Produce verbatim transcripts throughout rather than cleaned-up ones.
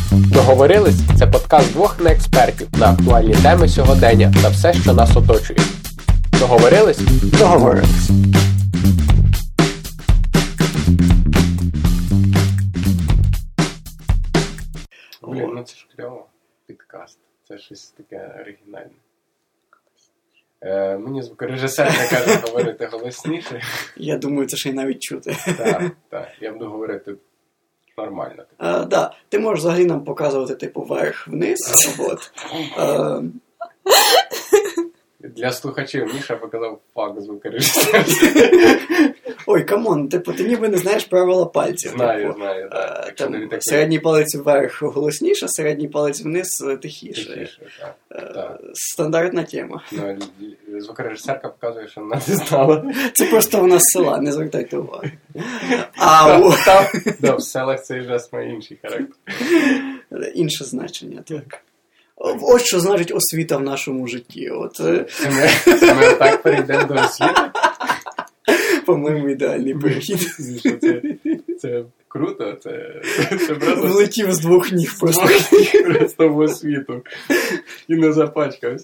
Договорились – це подкаст двох неекспертів на актуальні теми сьогодення та все, що нас оточує. Договорились? Договорились. Блін, ну це ж кльово. Підкаст. Це щось таке оригінальне. Е, мені звукорежисер не каже говорити голосніше. Я думаю, це ще й навіть чути. Так, так. Я буду говорити нормально. Так, да. Ти можеш взагалі нам показувати, типу, вверх-вниз. От. А... Для слухачів Міша показав факт звукорежисера. Ой, камон, типу, ти ніби не знаєш правила пальців. Знаю, типу, знаю, так. А, там, такий... Середній палець вверх голосніше, середній палець вниз тихіше. Тихіше, так. А, так. Стандартна тема. Ну, звукорежисерка показує, що вона не знала. Це просто вона з села, не звертайте уваги. Ау! Там, да, в селах цей жест має інший характер. Інше значення, так. Ось що значить освіта в нашому житті. От. Це, ми, це ми так перейдемо до освіти? По-моєму, ідеальний перехід. Це, це круто, це, це просто... Влетів з двох ніг просто. З двох ніг просто в освіту. І не запачкався.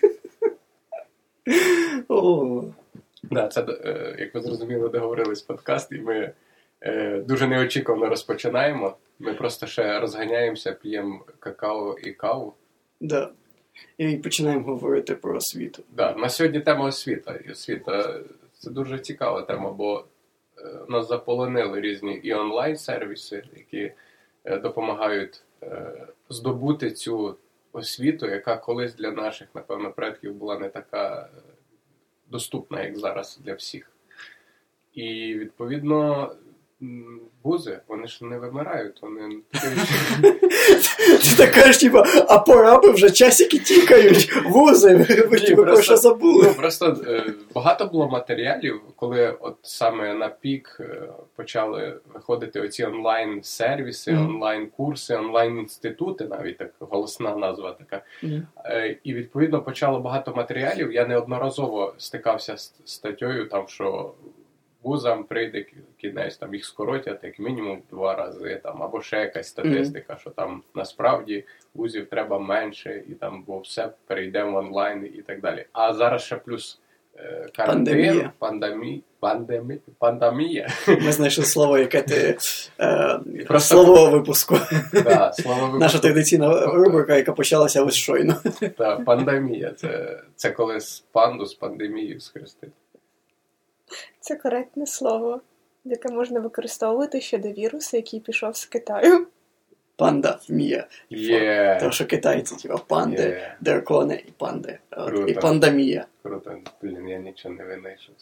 О. Да, це, як ви зрозуміли, договорились подкаст, і ми е, дуже неочікувано розпочинаємо. Ми просто ще розганяємося, п'ємо какао і каву. Да. І починаємо говорити про освіту. Да, на сьогодні тема освіта. І освіта – це дуже цікава тема, бо е, нас заполонили різні і онлайн-сервіси, які е, допомагають е, здобути цю освіту, яка колись для наших, напевно, предків була не така доступна, як зараз для всіх. І, відповідно, вузи, вони ж не вимирають, вони... Ти так кажеш, типу, а пораби вже часики тікають, вузи, ви типу, про що забули? Ну, просто е, багато було матеріалів, коли от саме на пік е, почали виходити оці онлайн-сервіси, mm. онлайн-курси, онлайн-інститути, навіть так голосна назва така. Mm. Е, і, відповідно, почало багато матеріалів. Я неодноразово стикався з статтею, там, що вузам прийде кінець, там їх скоротять як мінімум два рази, там, або ще якась статистика, mm-hmm. що там насправді вузів треба менше, і там, бо все перейде в онлайн і так далі. А зараз ще плюс е, карантин, пандемія, пандемія, пандемія. Ми знайшли слово, яке ти е, Просто... слово випуску. Да, слово випуску. Наша традиційна рубрика, яка почалася ось щойно. Так, пандемія. Це, це коли з панду з пандемією скрестити. Це коректне слово, яке можна використовувати щодо вірусу, який пішов з Китаю. Пандемія. Yeah. Тому що китайці, типу, панди, yeah. дракони і панди. От, і пандемія. Круто. Блін, я нічого не винайшов.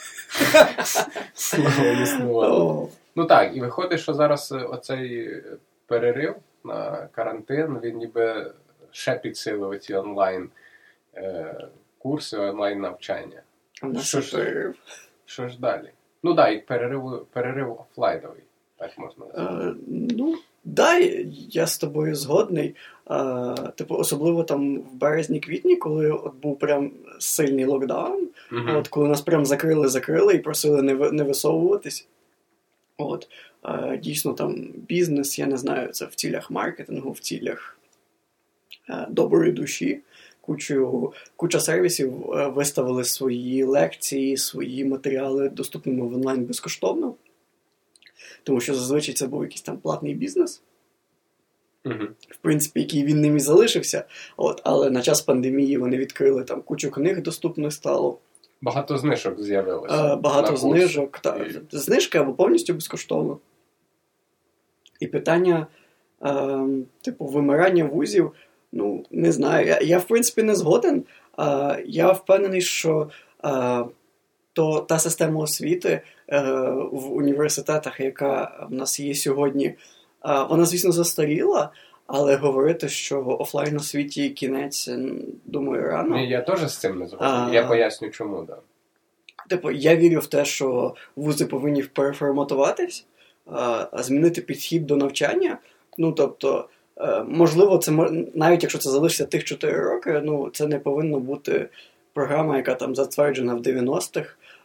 Слово існувало. Oh. Ну так, і виходить, що зараз оцей перерив на карантин, він ніби ще підсилив ці онлайн-курси, онлайн-навчання. Що ж, що ж далі? Ну так, і перерив, перерив офлайновий, так можна сказати. Uh, ну, да, я з тобою згодний. Uh, типу, особливо там в березні-квітні, коли от був прям сильний локдаун, uh-huh. от, коли нас прям закрили-закрили і просили не, не висовуватись. От, uh, дійсно там бізнес, я не знаю, це в цілях маркетингу, в цілях uh, доброї душі. Кучу, куча сервісів виставили свої лекції, свої матеріали доступними в онлайн безкоштовно. Тому що зазвичай це був якийсь там платний бізнес. Mm-hmm. В принципі, який він ним і залишився. От, але на час пандемії вони відкрили там кучу книг доступних стало. Багато знижок з'явилося. А, багато знижок. Та, і... Знижки або повністю безкоштовно. І питання, а, типу, вимирання вузів, ну, не знаю. Я, я в принципі, не згоден. А, я впевнений, що а, то та система освіти а, в університетах, яка в нас є сьогодні, а, вона, звісно, застаріла, але говорити, що в офлайн-освіті кінець, думаю, рано. Ні, я теж з цим не згоден. А, я поясню, чому, да. Типу, я вірю в те, що вузи повинні переформатуватись, а, змінити підхід до навчання. Ну, тобто, можливо, це навіть якщо це залишиться тих чотири роки, ну, це не повинно бути програма, яка там затверджена в дев'яностих,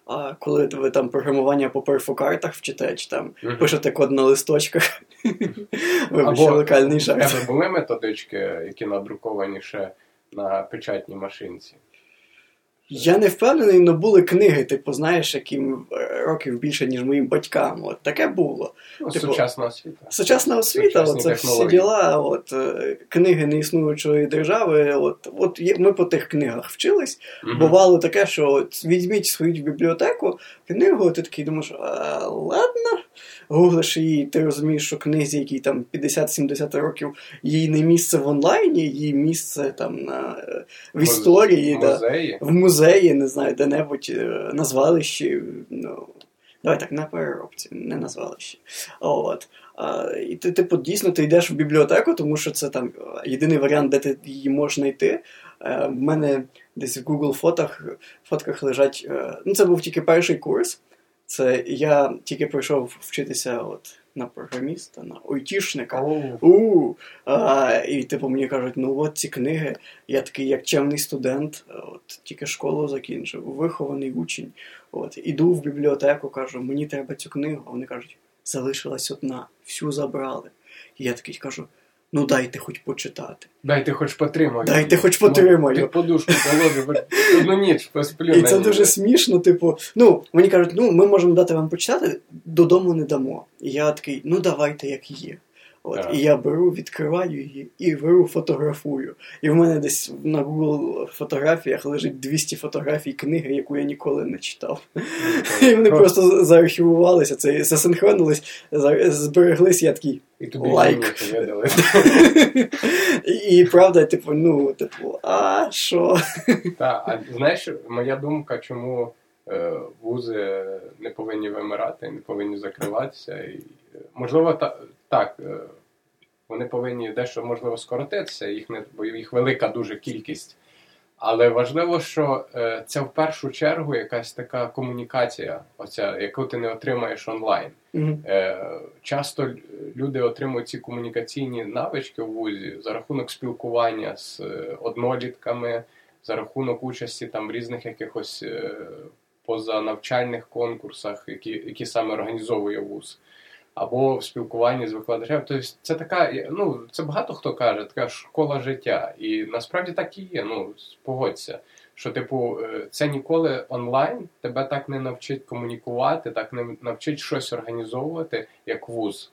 А коли ви там програмування по перфокартах вчите, чи там mm-hmm. пишете код на листочках, вибачте, локальний жарт. Або в тебе були методички, які надруковані ще на печатній машинці? Я не впевнений, але були книги, типу, знаєш, яким років більше, ніж моїм батькам. От таке було. Ну, типу, сучасна освіта. Сучасна освіта, це всі діла, от, книги неіснуючої держави. От, от ми по тих книгах вчились. Угу. Бувало таке, що от, візьміть свою бібліотеку, книгу, ти такий думаєш, а, ладно. Гуглиш її, ти розумієш, що книзі, якій там п'ятдесят-сімдесят років, їй не місце в онлайні, їй місце там на, в історії, в да, музеї, в музеї, не знаю, де-небудь на звалищі, ну, давай так, на переробці, не на звалищі. От. А, і ти, типу, дійсно, ти йдеш в бібліотеку, тому що це там єдиний варіант, де ти її можеш знайти. В мене десь в Google фотах, фотках лежать, ну це був тільки перший курс. Це я тільки прийшов вчитися от на програміста, на айтішника. Oh. У, а, і типу мені кажуть, ну от ці книги, я такий як чемний студент, от тільки школу закінчив, вихований учень. От іду в бібліотеку, кажу, мені треба цю книгу. А вони кажуть, залишилась одна, всю забрали. І я такий кажу, ну дайте хоч почитати. Дайте хоч потримаю. Дайте хоч потримаю. Під подушку положу, одну ніч посплю. І це дуже смішно, типу, ну, мені кажуть, ну, ми можемо дати вам почитати, додому не дамо. І я такий, ну, давайте, як є. От, yeah. І я беру, відкриваю її і беру, фотографую. І в мене десь на Google фотографіях лежить двісті фотографій книги, яку я ніколи не читав. Okay. І вони просто, просто заархівувалися, це засинхронились, збереглись, я такий, і тобі лайк. і, і правда, типу, ну, типу, а що? Так, а знаєш, моя думка, чому е, вузи не повинні вимирати, не повинні закриватися, і, можливо, та, так, е, вони повинні дещо, можливо, скоротитися, їх, не, бо їх велика дуже кількість. Але важливо, що е, це в першу чергу якась така комунікація, оця, яку ти не отримаєш онлайн. Mm-hmm. Е, часто люди отримують ці комунікаційні навички в вузі за рахунок спілкування з е, однолітками, за рахунок участі там в різних якихось е, позанавчальних конкурсах, які, які саме організовує вуз. Або в спілкуванні з викладачем. Тобто це така, ну, це багато хто каже, така школа життя. І насправді так і є, ну, погодься. Що, типу, це ніколи онлайн тебе так не навчить комунікувати, так не навчить щось організовувати, як вуз.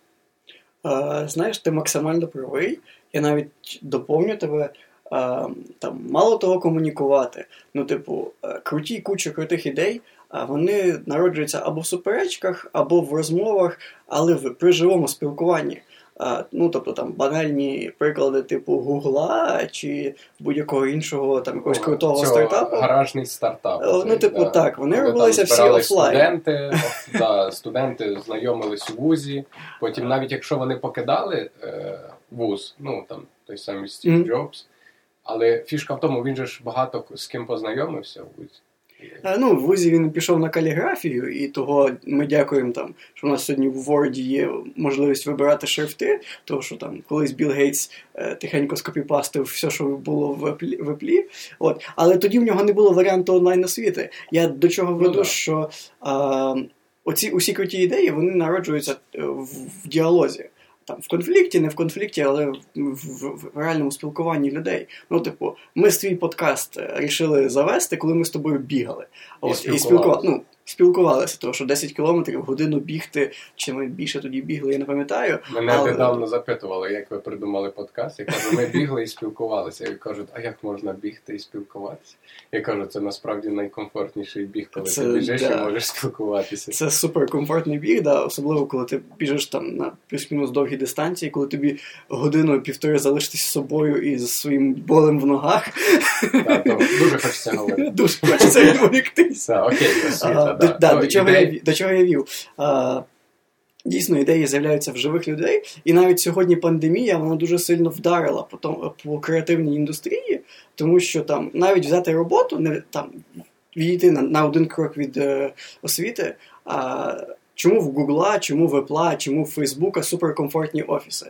А, знаєш, ти максимально правий. Я навіть доповню тебе. А, там, мало того комунікувати. Ну, типу, круті куча крутих ідей, а вони народжуються або в суперечках, або в розмовах, але в, при живому спілкуванні. А, ну, тобто, там, банальні приклади типу Гугла, чи будь-якого іншого, там, якогось крутого Цього стартапу. Гаражний стартап. Ну, цей, типу, да. так, вони Коли робилися всі офлайн. Студенти, да, студенти знайомились у вузі, потім навіть якщо вони покидали е, вуз, ну, там, той самий Стів mm-hmm. Джобс, але фішка в тому, він же ж багато з ким познайомився в вузі. Ну, в вузі він пішов на каліграфію, і того ми дякуємо, там, що у нас сьогодні в Word є можливість вибирати шрифти, тому що там колись Білл Гейтс е, тихенько скопіпастив все, що було в Apple. От. Але тоді в нього не було варіанту онлайн-освіти. Я до чого веду, ну, що а, оці усі круті ідеї, вони народжуються в, в діалозі. Там, в конфлікті, не в конфлікті, але в, в, в реальному спілкуванні людей. Ну, типу, ми свій подкаст рішили завести, коли ми з тобою бігали. От, і спілкувалися. Ну, спілкувалися, тому що десять кілометрів, годину бігти, чи ми більше тоді бігли, я не пам'ятаю. Мене але... недавно запитували, як ви придумали подкаст. Я кажу, ми бігли і спілкувалися. І кажуть, а як можна бігти і спілкуватися? Я кажу, це насправді найкомфортніший біг, коли це, ти біжиш да. і можеш спілкуватися. Це суперкомфортний біг, да, особливо, коли ти біжиш там на плюс-мінус довгі дистанції, коли тобі годину-півтори залишитись з собою і з своїм болем в ногах. Так, то дуже хочеться говорити. Дуже хочеться відволіктися. Окей, освіта. До, да, до, чого я, до чого я вів? А, дійсно, ідеї з'являються в живих людей, і навіть сьогодні пандемія, вона дуже сильно вдарила по, тому, по креативній індустрії, тому що там навіть взяти роботу, не, там, відійти на, на один крок від е, освіти, а, чому в Гугла, чому в Apple, чому в Фейсбука суперкомфортні офіси?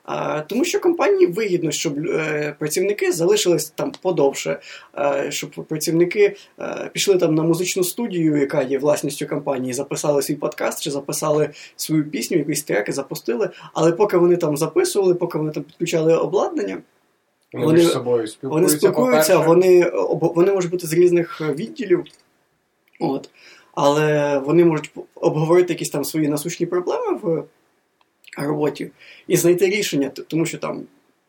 А, тому що компанії вигідно, щоб е, працівники залишились там подовше, е, щоб працівники е, пішли там на музичну студію, яка є власністю компанії, записали свій подкаст чи записали свою пісню, якісь треки запустили, але поки вони там записували, поки вони там підключали обладнання, вони, вони між собою спілкуються, вони, спілкуються вони, вони можуть бути з різних відділів, от, але вони можуть обговорити якісь там свої насущні проблеми в роботі і знайти рішення, тому що там,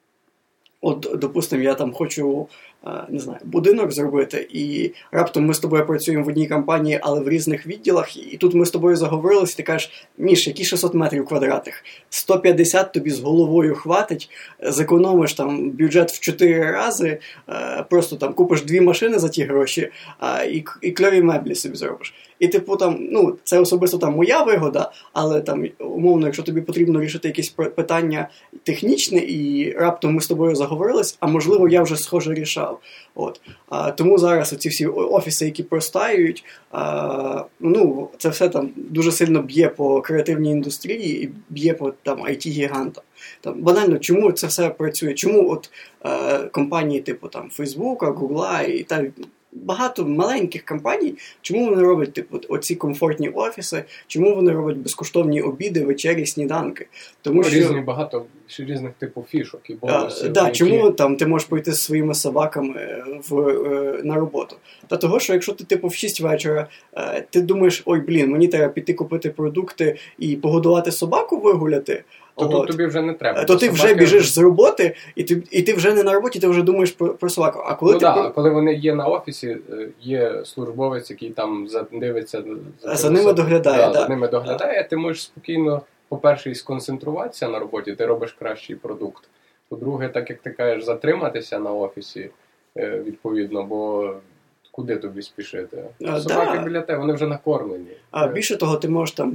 от, допустимо, я там хочу, не знаю, будинок зробити, і раптом ми з тобою працюємо в одній компанії, але в різних відділах, і тут ми з тобою заговорились, ти кажеш, Міш, які шістсот метрів квадратних? сто п'ятдесят тобі з головою хватить, зекономиш там бюджет в чотири рази, просто там купиш дві машини за ті гроші, і, і кльові меблі собі зробиш. І типу там, ну, це особисто там моя вигода, але там, умовно, якщо тобі потрібно рішити якісь питання технічне, і раптом ми з тобою заговорились, а можливо я вже схоже рішав. От. А, тому зараз оці всі офіси, які простають, а, ну, це все там дуже сильно б'є по креативній індустрії і б'є по там ай ті-гігантам. Там, банально, чому це все працює? Чому от е, компанії типу там Фейсбука, Гугла і та багато маленьких компаній, чому вони роблять типу, оці комфортні офіси, чому вони роблять безкоштовні обіди, вечері, сніданки? Тому ну, що різні багато різних типу фішок і бонусів. Да, які... чому там ти можеш пойти з своїми собаками в, е, на роботу? Та того, що якщо ти типу в шість вечора, е, ти думаєш, ой, блін, мені треба піти купити продукти і погодувати собаку, вигуляти, то тут тобі вже не треба. То ти собаки... вже біжиш з роботи, і ти, і ти вже не на роботі, ти вже думаєш про, про собаку. А коли ну ти так, про... а коли вони є на офісі, є службовець, який там дивиться за, за ними доглядає. Да, да. За ними доглядає, ти можеш спокійно, по-перше, сконцентруватися на роботі, ти робиш кращий продукт. По-друге, так як ти кажеш, затриматися на офісі, відповідно, бо куди тобі спішити? А, собаки да. біля тебе, вони вже накормлені. А більше того, ти можеш там,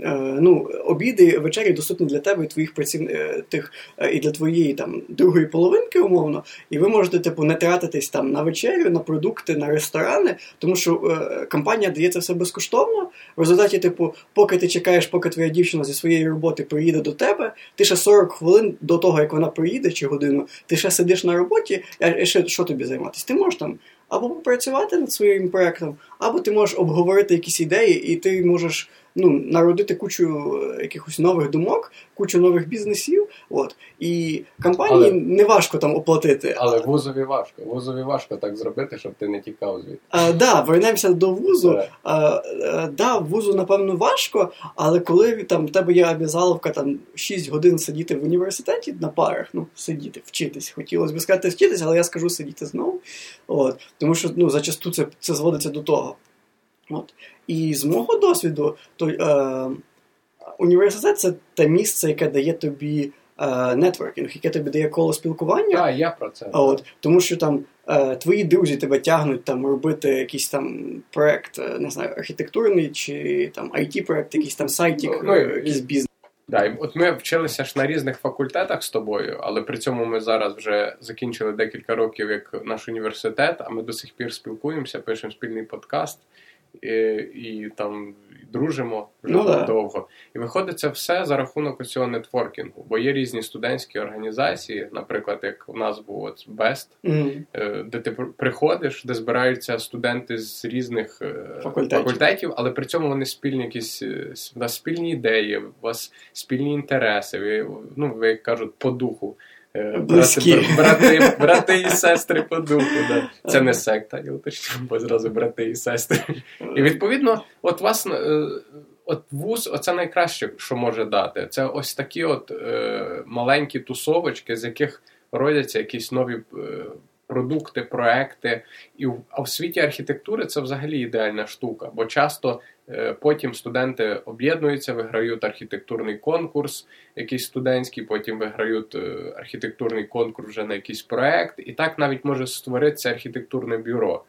ну, обіди, вечері доступні для тебе і твоїх працівників, і для твоєї там другої половинки, умовно, і ви можете, типу, не тратитись там на вечерю, на продукти, на ресторани, тому що е, компанія дає це все безкоштовно. В результаті, типу, поки ти чекаєш, поки твоя дівчина зі своєї роботи приїде до тебе, ти ще сорок хвилин до того, як вона приїде, чи годину, ти ще сидиш на роботі, а ще що тобі займатися? Ти можеш там або попрацювати над своїм проєктом, або ти можеш обговорити якісь ідеї, і ти можеш, ну, народити кучу якихось нових думок, кучу нових бізнесів. От. І компанії але, не важко там оплатити. Але вузові важко. Вузові важко так зробити, щоб ти не тікав звідти. Так, да, вернемося до вузу. А, а, да, вузу, напевно, важко, але коли там в тебе є обов'язаловка там шість годин сидіти в університеті на парах, ну, сидіти, вчитись. Хотілося б сказати вчитись, але я скажу сидіти знову. От. Тому що, ну, зачасту це, це зводиться до того. От. І з мого досвіду, то е, університет – це те місце, яке дає тобі е, нетворкінг, яке тобі дає коло спілкування. Так, я про це. От, тому що там е, твої друзі тебе тягнуть там робити якийсь там проект, не знаю, архітектурний чи там ай ті-проект, якийсь там сайтик, ну, ну, якийсь бізнес. Да, от ми вчилися ж на різних факультетах з тобою, але при цьому ми зараз вже закінчили декілька років як наш університет, а ми до сих пір спілкуємося, пишемо спільний подкаст і, і там дружимо вже ну, да. довго. І виходить це все за рахунок цього нетворкінгу, бо є різні студентські організації, наприклад, як у нас був от Best, mm-hmm. де ти приходиш, де збираються студенти з різних факультетів, факультетів але при цьому вони спільні якісь, у вас спільні ідеї, у вас спільні інтереси, ви, ну, ви кажуть, по духу. Брати, брати, брати і сестри по духу. Да. Це не секта, я уточню, бо зразу брати і сестри. І відповідно, от вас, от вуз, оце найкраще, що може дати. Це ось такі от е, маленькі тусовочки, з яких родяться якісь нові е, продукти, проекти. І, а в світі архітектури це взагалі ідеальна штука, бо часто е, потім студенти об'єднуються, виграють архітектурний конкурс, якийсь студентський, потім виграють е, архітектурний конкурс вже на якийсь проект, і так навіть може створитися архітектурне бюро.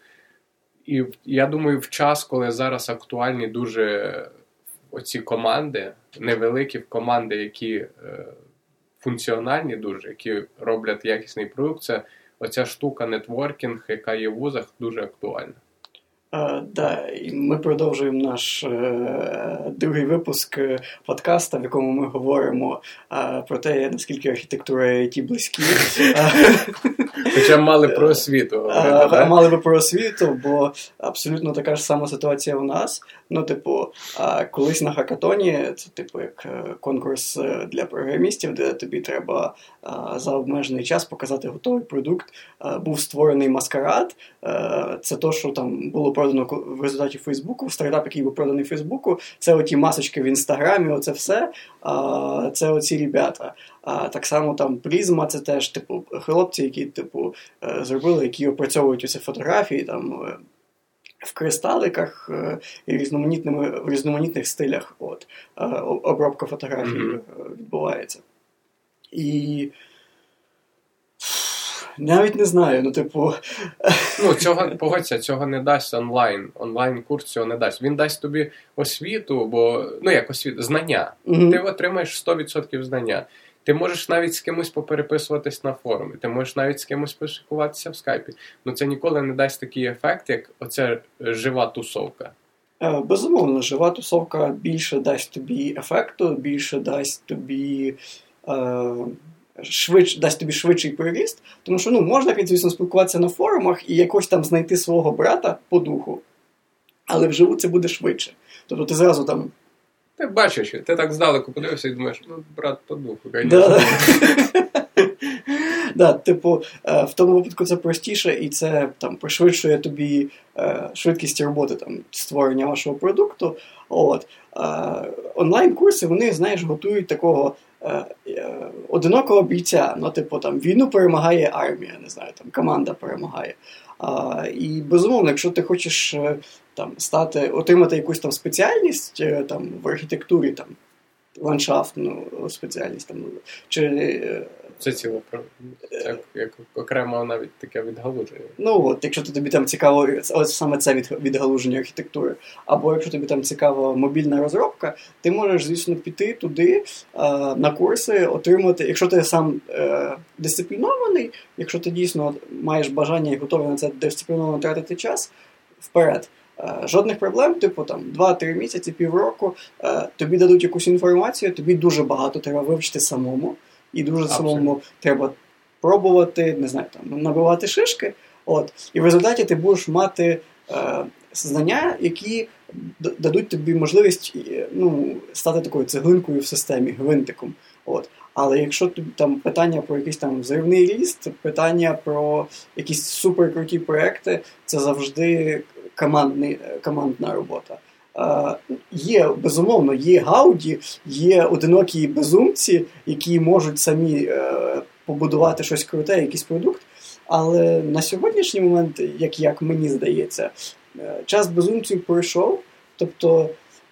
І я думаю, в час, коли зараз актуальні дуже оці команди, невеликі команди, які е, функціональні дуже, які роблять якісний продукт, це оця штука нетворкінг, яка є в вузах, дуже актуальна. Uh, да, і ми продовжуємо наш uh, другий випуск подкаста, в якому ми говоримо uh, про те, наскільки архітектура і ай ті близькі. Хоча мали про освіту. Uh, uh, мали би про освіту, бо абсолютно така ж сама ситуація у нас. Ну, типу, uh, колись на хакатоні, це типу як конкурс для програмістів, де тобі треба uh, за обмежений час показати готовий продукт. Uh, був створений маскарад. Uh, це то, що там було продано в результаті Фейсбуку, стартап, який був проданий Фейсбуку, це оті масочки в Інстаграмі, оце все, а, це оці ребята. А, так само там Призма, це теж, типу, хлопці, які, типу, зробили, які опрацьовують усі фотографії, там, в кристаликах і різноманітними, в різноманітних стилях, от, обробка фотографій mm-hmm. відбувається. І навіть не знаю, ну, типу... Ну, цього, погодься, цього не дасть онлайн. Онлайн-курс цього не дасть. Він дасть тобі освіту, бо, ну, як освіту, знання. Mm-hmm. Ти отримаєш сто відсотків знання. Ти можеш навіть з кимось попереписуватись на форумі. Ти можеш навіть з кимось поспілкуватися в скайпі. Ну, це ніколи не дасть такий ефект, як оця жива тусовка. Безумовно, жива тусовка більше дасть тобі ефекту, більше дасть тобі... Е... Швидш, дасть тобі швидший переріст, тому що, ну, можна, звісно, спілкуватися на форумах і якось там знайти свого брата по духу, але вживу це буде швидше. Тобто ти зразу там... Ти бачиш, ти так здалеку подивишся і думаєш, ну, брат по духу, звісно. Да. Да, типу, в тому випадку це простіше, і це там пришвидшує тобі швидкість роботи, там, створення вашого продукту. От. Онлайн-курси, вони, знаєш, готують такого одинокого бійця. Ну, типу, там, війну перемагає армія, не знаю, там, команда перемагає. А, і, безумовно, якщо ти хочеш там, стати, отримати якусь там спеціальність там, в архітектурі, там, ландшафтну спеціальність, там, чи... Це ціло, це як окремо навіть таке відгалуження. Ну, от, якщо тобі там цікаво, ось саме це від, відгалуження архітектури, або якщо тобі там цікава мобільна розробка, ти можеш, звісно, піти туди а, на курси, отримати, якщо ти сам е, дисциплінований, якщо ти дійсно маєш бажання і готовий на це дисципліновано тратити час, вперед. Жодних проблем, типу там два-три місяці, півроку, тобі дадуть якусь інформацію, тобі дуже багато треба вивчити самому, і дуже Абсолютно. самому треба пробувати, не знаю, там, набивати шишки, от, і в результаті ти будеш мати е, знання, які дадуть тобі можливість, ну, стати такою цеглинкою в системі, гвинтиком, от. Але якщо там питання про якийсь там взривний ріст, питання про якісь суперкруті проекти, це завжди командний, командна робота. Е, є, безумовно, є гауді, є одинокі безумці, які можуть самі е, побудувати щось круте, якийсь продукт, але на сьогоднішній момент, як, як мені здається, час безумців пройшов, тобто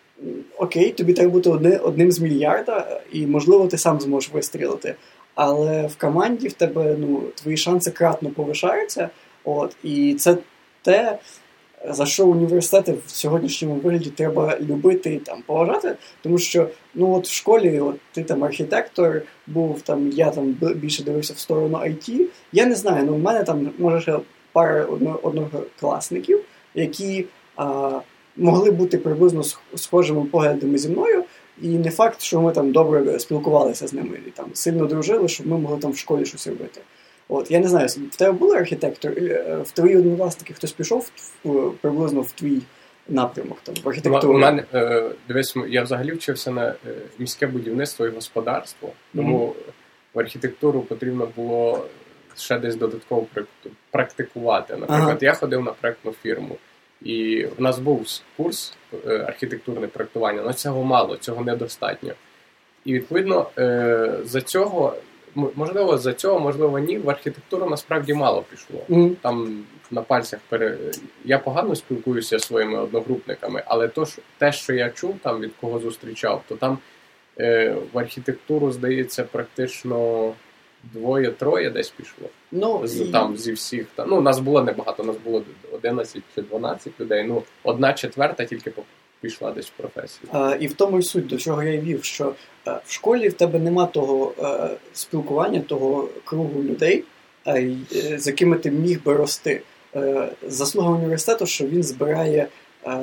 окей, тобі треба бути одни, одним з мільярда, і, можливо, ти сам зможеш вистрілити. Але в команді в тебе, ну, твої шанси кратно повишаються. От, і це те, за що університети в сьогоднішньому вигляді треба любити і там поважати. Тому що, ну, от в школі, от ти там архітектор був, там, я там більше дивився в сторону ай ті. Я не знаю, ну, в мене там, може, ще пара одно, однокласників, які... А, могли бути приблизно схожими поглядами зі мною, і не факт, що ми там добре спілкувалися з ними, і там сильно дружили, щоб ми могли там в школі щось робити. От, я не знаю, в тебе був архітектор, в твої однокласники хтось пішов в, приблизно в твій напрямок, там, в архітектуру? У мене, е, дивись, я взагалі вчився на міське будівництво і господарство, тому mm-hmm. в архітектуру потрібно було ще десь додатково практикувати. Наприклад, ага. я ходив на проєктну фірму, і в нас був курс архітектурне проєктування, але цього мало, цього недостатньо. І, відповідно, за цього, можливо, за цього, можливо, ні, в архітектуру насправді мало пішло. Mm. Там на пальцях пере... Я погано спілкуюся зі своїми одногрупниками, але то, що, те, що я чув, там, від кого зустрічав, то там е, в архітектуру, здається, практично двоє-троє десь пішло. Ну, з, і... Там зі всіх. Там, ну, нас було небагато, нас було одинадцять чи дванадцять людей. Ну, одна четверта тільки пішла десь в професію. А, і в тому й суть, до чого я й вів, що а, в школі в тебе нема того а, спілкування, того кругу людей, а, з якими ти міг би рости. е, заслуга університету, що він збирає е,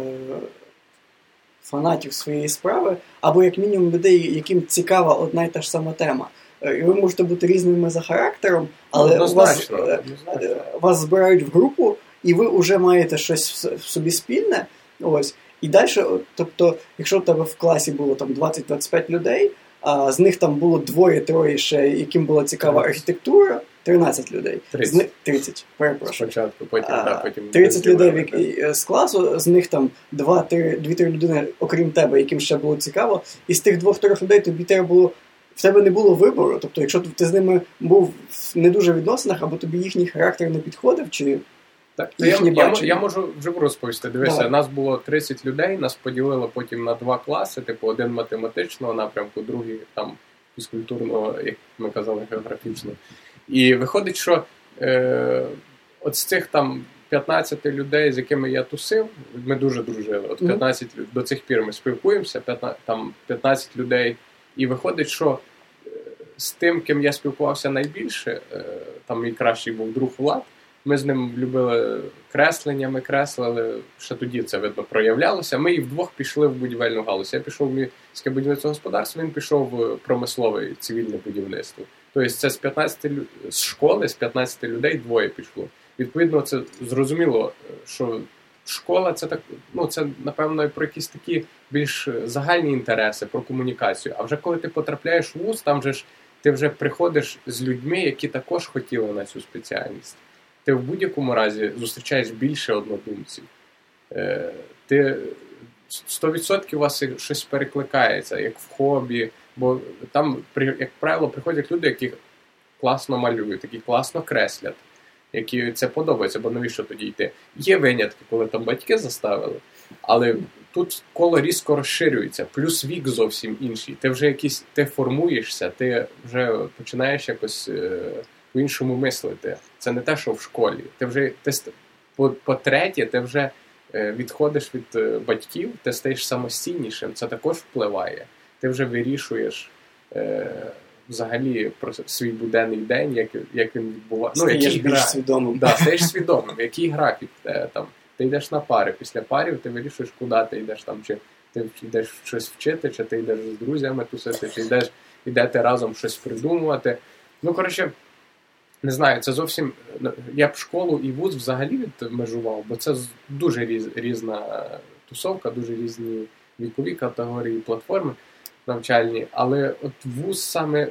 фанатів своєї справи, або як мінімум людей, яким цікава одна й та ж сама тема. І ви можете бути різними за характером, але ну, вас, е, вас збирають в групу, і ви вже маєте щось в собі спільне. Ось. І далі, тобто, якщо в тебе в класі було там двадцять-двадцять п'ять людей, а з них там було двоє-троє ще, яким була цікава архітектура, тринадцять людей. тридцять. З них, тридцять, перепрошую. Спочатку, потім, а, да, потім... тридцять людей в, з класу, з них там дві-три людини, окрім тебе, яким ще було цікаво, і з тих двох-трьох людей тобі треба було, в тебе не було вибору. Тобто, якщо ти з ними був в не дуже відносинах, або тобі їхній характер не підходив, чи... Так, то я, я, я можу вживу розповісти. Дивися, Давай. Нас було тридцять людей, нас поділили потім на два класи, типу один математичного напрямку, другий там фізкультурного, як ми казали, географічного. І виходить, що е, от з цих там п'ятнадцять людей, з якими я тусив, ми дуже дружили. От п'ятнадцять mm-hmm. до цих пір ми спілкуємося, п'ятнадцять, там п'ятнадцять людей. І виходить, що е, з тим, ким я спілкувався найбільше, е, там мій кращий був друг Влад, ми з ним любили креслення, ми креслили, ще тоді це, видно, проявлялося. Ми і вдвох пішли в будівельну галузь. Я пішов в міське будівництво господарство, він пішов в промислове цивільне будівництво. Тобто це з п'ятнадцяти з школи, з п'ятнадцяти людей двоє пішло. Відповідно, це зрозуміло, що школа це так, ну це, напевно, про якісь такі більш загальні інтереси, про комунікацію. А вже коли ти потрапляєш в вуз, там же ж ти вже приходиш з людьми, які також хотіли на цю спеціальність. Ти в будь-якому разі зустрічаєш більше однодумців. Ти сто відсотків у вас щось перекликається, як в хобі, бо там, як правило, приходять люди, які класно малюють, які класно креслять, які це подобається, бо навіщо тоді йти? Є винятки, коли там батьки заставили, але тут коло різко розширюється, плюс вік зовсім інший. Ти вже якийсь, ти формуєшся, ти вже починаєш якось по-іншому мислити. Це не те, що в школі. Ти вже, ти, по, по-третє, ти вже е, відходиш від е, батьків, ти стаєш самостійнішим, це також впливає. Ти вже вирішуєш е, взагалі про свій буденний день, як, як він відбувається. Стаєш ну, більш гра... свідомим. Да, стаєш свідомим. Який графік е, там. Ти йдеш на пари, після парів ти вирішуєш, куди ти йдеш там, чи ти йдеш щось вчити, чи ти йдеш з друзями тусити, чи йдеш, йдете разом щось придумувати. Ну, коротше, не знаю, це зовсім... Я б школу і вуз взагалі відмежував, бо це дуже різ, різна тусовка, дуже різні вікові категорії, платформи навчальні. Але от вуз саме,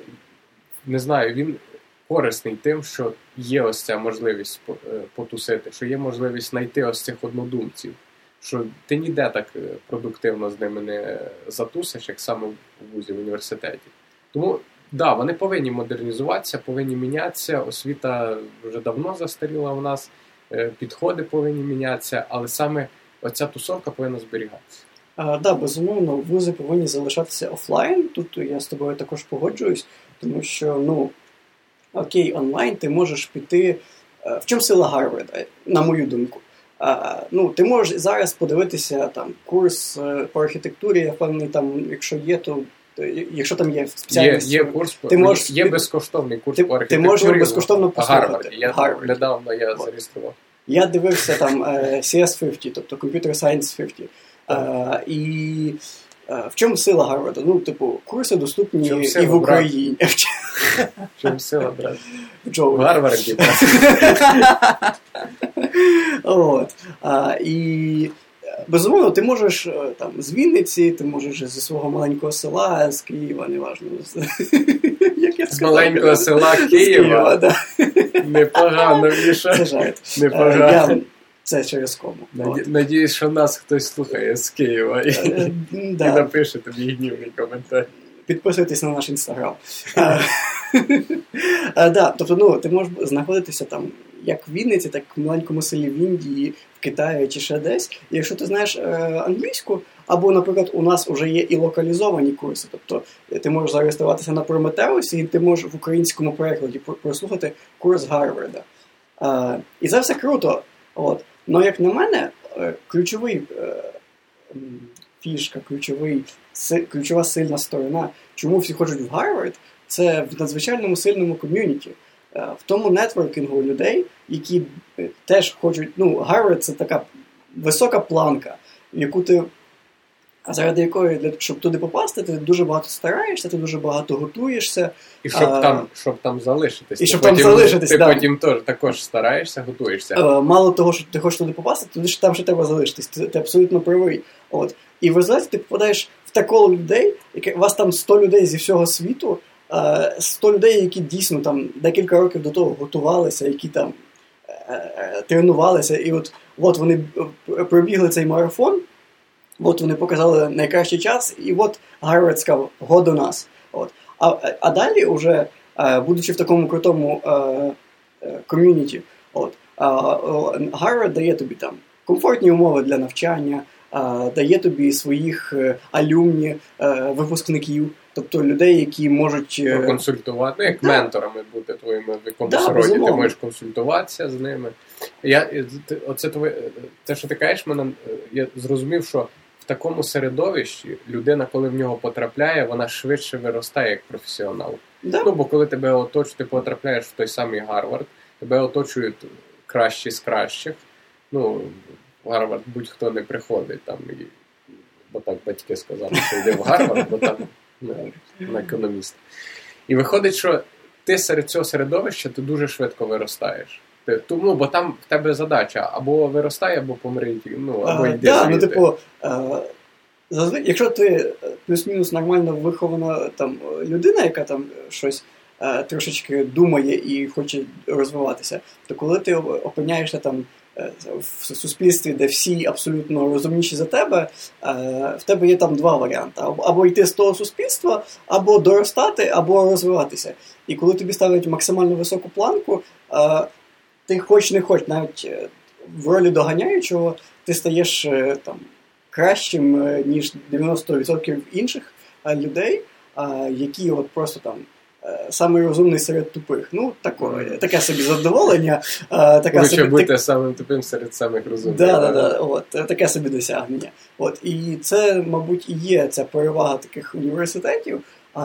не знаю, він корисний тим, що є ось ця можливість потусити, що є можливість знайти ось цих однодумців, що ти ніде так продуктивно з ними не затусиш, як саме в вузі, в університеті. Тому да, вони повинні модернізуватися, повинні мінятися, освіта вже давно застаріла у нас, підходи повинні мінятися, але саме оця тусовка повинна зберігатися. Так, да, безумовно, вузи повинні залишатися офлайн, тут я з тобою також погоджуюсь, тому що, ну, окей, онлайн ти можеш піти, в чому сила Гарварда, на мою думку. А, ну, ти можеш зараз подивитися там курс по архітектурі, я впевнений, там, якщо є, то якщо там є спеціальність, є, є, курс, ти можеш, є безкоштовний курс ти, по архітектурі. Ти можеш його безкоштовно послухати. Я Гарвард. Недавно я зареєстрував. Я дивився там сі ес п'ятдесят, тобто Computer Science п'ятдесят. А, і а, в чому сила Гарварда? Ну, типу, курси доступні і сила, в Україні. В чому сила, брат? В Гарварді. От. А, і безумовно, ти можеш там з Вінниці, ти можеш зі свого маленького села, з Києва, неважно. Як я з маленького села Києва? Києва да. Непогано, Міша. Це жарт. Непогано. Я... Це через кому. Наді... Надіюсь, що нас хтось слухає з Києва і, да. і напише тобі гнівний коментар. Підписуйтесь на наш інстаграм. Да, тобто, ну, ти можеш знаходитися там як в Вінниці, так і в маленькому селі в Індії, в Китаї чи ще десь. І якщо ти знаєш е, англійську, або, наприклад, у нас вже є і локалізовані курси, тобто ти можеш зареєструватися на Прометеусі, і ти можеш в українському перекладі прослухати курс Гарварда. Е, і це все круто. От. Но, як на мене, е, ключовий е, фішка, ключовий, си, ключова сильна сторона, чому всі хочуть в Гарвард, це в надзвичайному сильному ком'юніті. в тому нетворкінгу людей, які теж хочуть, ну, Гарвард – це така висока планка, яку ти, заради якої, для, щоб туди попасти, ти дуже багато стараєшся, ти дуже багато готуєшся. І щоб, а, там, щоб там залишитись. І щоб потім, там залишитись, Ти да. потім теж, також стараєшся, готуєшся. А, мало того, що ти хочеш туди попасти, туди ж там ще треба залишитись. Ти, ти абсолютно правий. От. І в результаті ти попадаєш в те коло людей, яке, у вас там сто людей зі всього світу, сто людей, які дійсно там декілька років до того готувалися, які там е, тренувалися, і от, от вони пробігли цей марафон, от вони показали найкращий час, і от Гарвард сказав, го до нас. От. А, а далі, вже, е, будучи в такому крутому е, ком'юніті, от, Гарвард дає тобі там комфортні умови для навчання, дає тобі своїх алюмні, випускників, тобто людей, які можуть... Консультувати, ну, як да. менторами бути твоїми в якомусь да, роді, ти можеш консультуватися з ними. Я, оце твоє, те, що ти кажеш, мене, я зрозумів, що в такому середовищі людина, коли в нього потрапляє, вона швидше виростає як професіонал. Да. Ну, бо коли тебе оточують, ти потрапляєш в той самий Гарвард, тебе оточують кращі з кращих, ну, в Гарвард будь-хто не приходить там, і, бо так батьки сказали, що йди в Гарвард, бо там на економіст. І виходить, що ти серед цього середовища ти дуже швидко виростаєш. Ти, тому, бо там в тебе задача або виростай, або помри, ну, або йди а, звідти. Ну, типу, а, зазвичай, якщо ти плюс-мінус нормально вихована там людина, яка там щось а, трошечки думає і хоче розвиватися, то коли ти опиняєшся там в суспільстві, де всі абсолютно розумніші за тебе, в тебе є там два варіанти. Або йти з того суспільства, або доростати, або розвиватися. І коли тобі ставлять максимально високу планку, ти хоч не хоч, навіть в ролі доганяючого, ти стаєш там кращим, ніж дев'яносто відсотків інших людей, які от просто там самий розумний серед тупих. Ну, тако, таке собі задоволення. Така собі, бути так... самим тупим серед самих розумних. Да, да, да, от, таке собі досягнення. От, і це, мабуть, і є ця перевага таких університетів,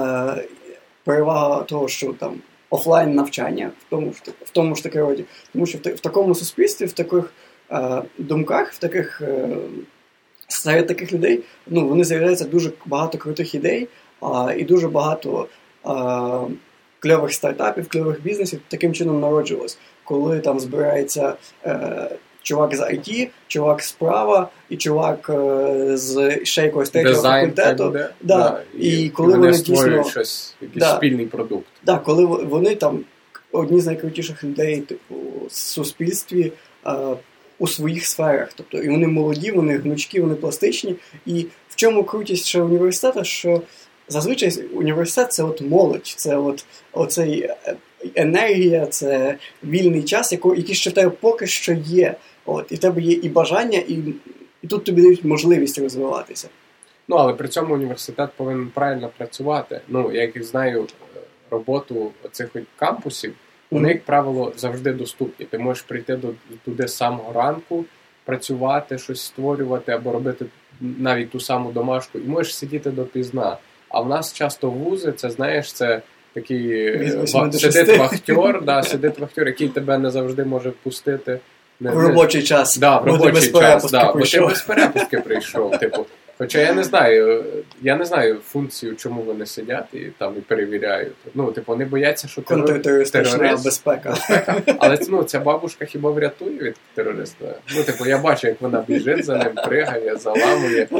перевага того, що там офлайн навчання в тому ж, в тому ж таки роді. Тому що в, в такому суспільстві, в таких е, думках, в таких, е, серед таких людей, ну, вони з'являються дуже багато крутих ідей е, і дуже багато е, кльових стартапів, кльових бізнесів таким чином народжувалось. Коли там збирається е, чувак з ай ті, чувак з права і чувак е, з ще якогось третього факультету. Да. Да. І, і коли і вони, вони створюють дійсно щось, якийсь да. спільний продукт. Да, коли вони там одні з найкрутіших людей типу, в суспільстві е, у своїх сферах. Тобто, і вони молоді, вони гнучкі, вони пластичні. І в чому крутість ще університету, що зазвичай університет – це от молодь, це от оцей енергія, це вільний час, який ще в тебе поки що є. От, і в тебе є і бажання, і, і тут тобі дають можливість розвиватися. Ну, але при цьому університет повинен правильно працювати. Ну, я як знаю роботу оцих кампусів, вони, mm-hmm. як правило, завжди доступні. Ти можеш прийти до, туди з самого ранку, працювати, щось створювати, або робити навіть ту саму домашку, і можеш сидіти допізна. А в нас часто вузи, це, знаєш, це такий ва- сидить вахтер, да, сидить вахтер, який тебе не завжди може впустити. Не, в робочий не... час. Да, в робочий час, да, бо ти без перепустки прийшов. Типу. Хоча я не знаю, я не знаю функцію, чому вони сидять і там і перевіряють. Ну, типу, вони бояться, що контртерористична безпека. безпека. Але ну, ця бабушка хіба врятує від терориста? Ну, типу, я бачу, як вона біжить за ним, пригає, заламує.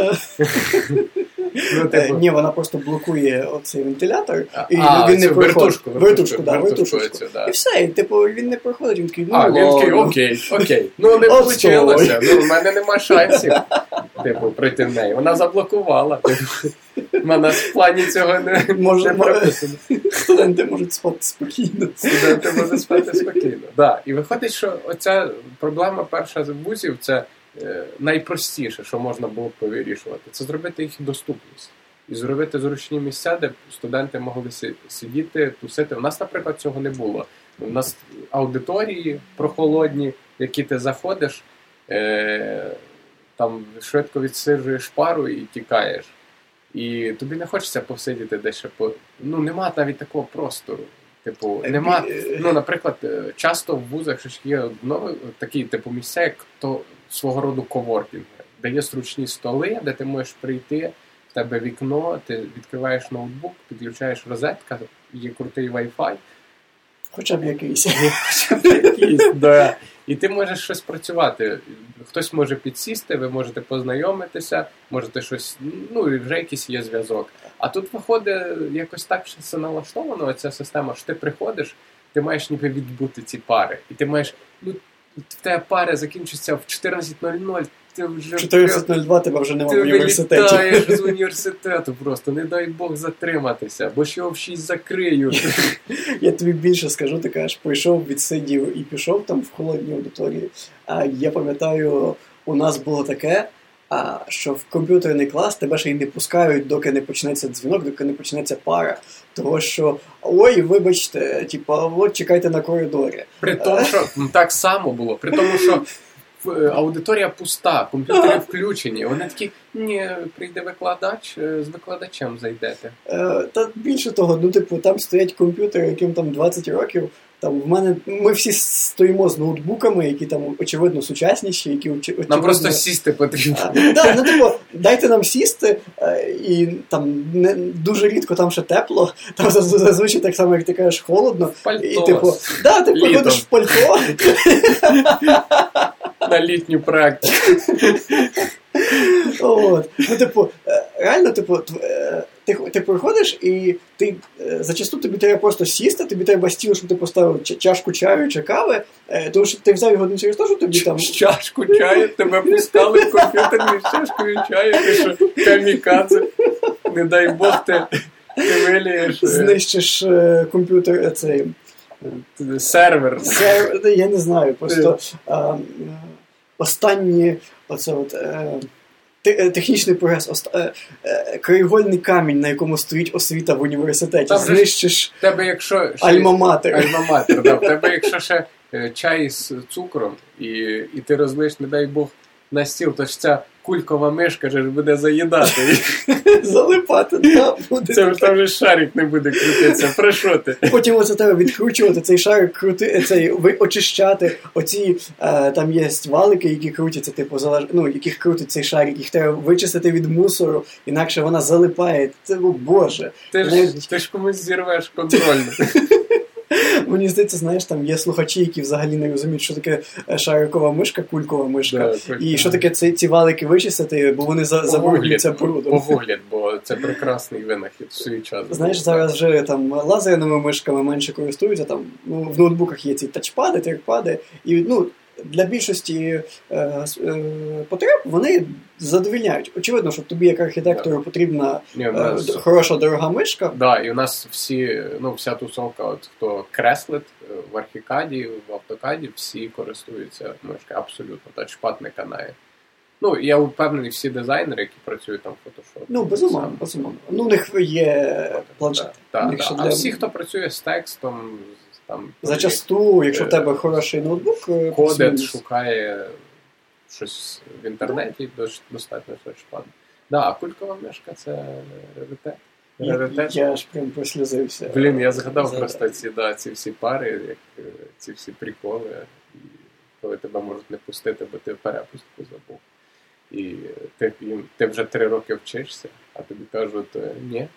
Ну, типу... Ні, вона просто блокує оцей вентилятор, і а, він не проходить. Вертушку, вертушку, да, вертушку, вертушку. да. І все, і, типу, він не проходить, він такий, ну, а, він такий, окей, окей. Ну, не вийшло, ну, в мене нема шансів, типу, пройти в неї. Вона заблокувала, типу. В мене в плані цього не, Може, не прописано. Студенти можуть спати спокійно. Студенти можуть спати спокійно, да. І виходить, що оця проблема перша з вузів, це найпростіше, що можна було б повирішувати, це зробити їх доступність. І зробити зручні місця, де студенти могли сидіти, тусити. У нас, наприклад, цього не було. У нас аудиторії прохолодні, в які ти заходиш, е- там швидко відсиджуєш пару і тікаєш. І тобі не хочеться посидіти десь ще по... Ну, нема навіть такого простору. Типу, нема, ну, наприклад, часто в вузах ж є ну, такі, типу, місця, як то свого роду коворкінги, де є зручні столи, де ти можеш прийти, в тебе вікно, ти відкриваєш ноутбук, підключаєш розетка, є крутий Wi-Fi. Хоча б якийсь. Хоча б якийсь, да. І ти можеш щось працювати. Хтось може підсісти, ви можете познайомитися, можете щось, ну, і вже якийсь є зв'язок. А тут виходить якось так, що це налаштовано, ця система, що ти приходиш, ти маєш ніби відбути ці пари. І ти маєш, ну, в тебе пари закінчаться в чотирнадцять нуль нуль, ти вже... В чотирнадцять нуль два тебе вже немає в університеті. Ти вилітаєш з університету просто, не дай Бог затриматися, бо що в шість закриють. Я тобі більше скажу, ти кажеш, прийшов, відсидів і пішов там в холодній аудиторії. А я пам'ятаю, у нас було таке, а, що в комп'ютерний клас тебе ще й не пускають, доки не почнеться дзвінок, доки не почнеться пара. Того, що, ой, вибачте, типа, от чекайте на коридорі. При тому, що так само було, при тому, що аудиторія пуста, комп'ютери включені. Вони такі, ні, прийде викладач, з викладачем зайдете. Е, та більше того, ну, типу, там стоять комп'ютери, яким там двадцять років. Там в мене, ми всі стоїмо з ноутбуками, які там, очевидно, сучасніші, які, очевидно... Нам просто сісти потрібно. Так, да, ну, типу, дайте нам сісти, і там не, дуже рідко там ще тепло, там зазвичай так само, як ти кажеш, холодно. Пальто. І, типу, да, ти приходиш в пальто. На літню практику. От. Ну, типу, реально, типу, ти, ти приходиш і ти, зачасту тобі треба просто сісти, тобі треба стіл, щоб ти поставив чашку чаю чи кави, тому що ти взяв його не через те, що тобі там... Чашку чаю, тебе пускали в комп'ютерний з чашкою чаю, ти що, камікадзе, не дай Бог, ти, ти вилієш... Знищиш комп'ютер, цей... Сервер. Сервер, я не знаю, просто а, останні, оце от... технічний прогрес, оста... краєгольний камінь, на якому стоїть освіта в університеті. Там знищиш тебе, якщо ще... альма-матер. Альма-матер, да. В тебе, якщо ще чай з цукром, і, і ти розлиш, не дай Бог, на стіл, то ж ця кулькова мишка ж буде заїдати. Залипати, да, буде. Це там вже шарик не буде крутитися. Про що ти? Потім оце тебе відкручувати, цей шарик крути, цей, очищати. Оці, е, там є валики, які крутяться, типу, залеж... ну, яких крутить цей шарик, їх треба вичистити від мусору, інакше вона залипає. Це, о, Боже. Ти ж, не... ти ж комусь зірвеш контрольно. Мені здається, знаєш, там є слухачі, які взагалі не розуміють, що таке шарикова мишка, кулькова мишка, да, і що таке ці, ці валики вичистити, бо вони забруднюються брудом. Погляд, бо це прекрасний винахід в свій час. Знаєш, зараз вже там лазерними мишками менше користуються, там ну, в ноутбуках є ці тачпади, трекпади, і ну, для більшості е, е, потреб вони задовільняють. Очевидно, що тобі як архітектору да. потрібна Ні, нас... е, хороша, дорога мишка. Так, да, і у нас всі, ну, вся тусовка, от, хто креслить в Архікаді, в Автокаді, всі користуються мишкою. Абсолютно. Тачпад не канає. Ну, я впевнений, всі дизайнери, які працюють там в Photoshop. Ну, безумовно, безумовно. Ну, у них є планшет. Да, да, да. Для... А всі, хто працює з текстом, там, зачасту, якщо в тебе хороший ноутбук, кодить, шукає щось в інтернеті, достатньо тачпад. Да, а кулькова мишка – це раритет. Я, я аж прям прослізився. Блін, я згадав Зараз. просто ці, да, ці всі пари, як, ці всі приколи, і коли тебе можуть не пустити, бо ти перепустку забув. І ти, ти вже три роки вчишся, а тобі кажуть, ні.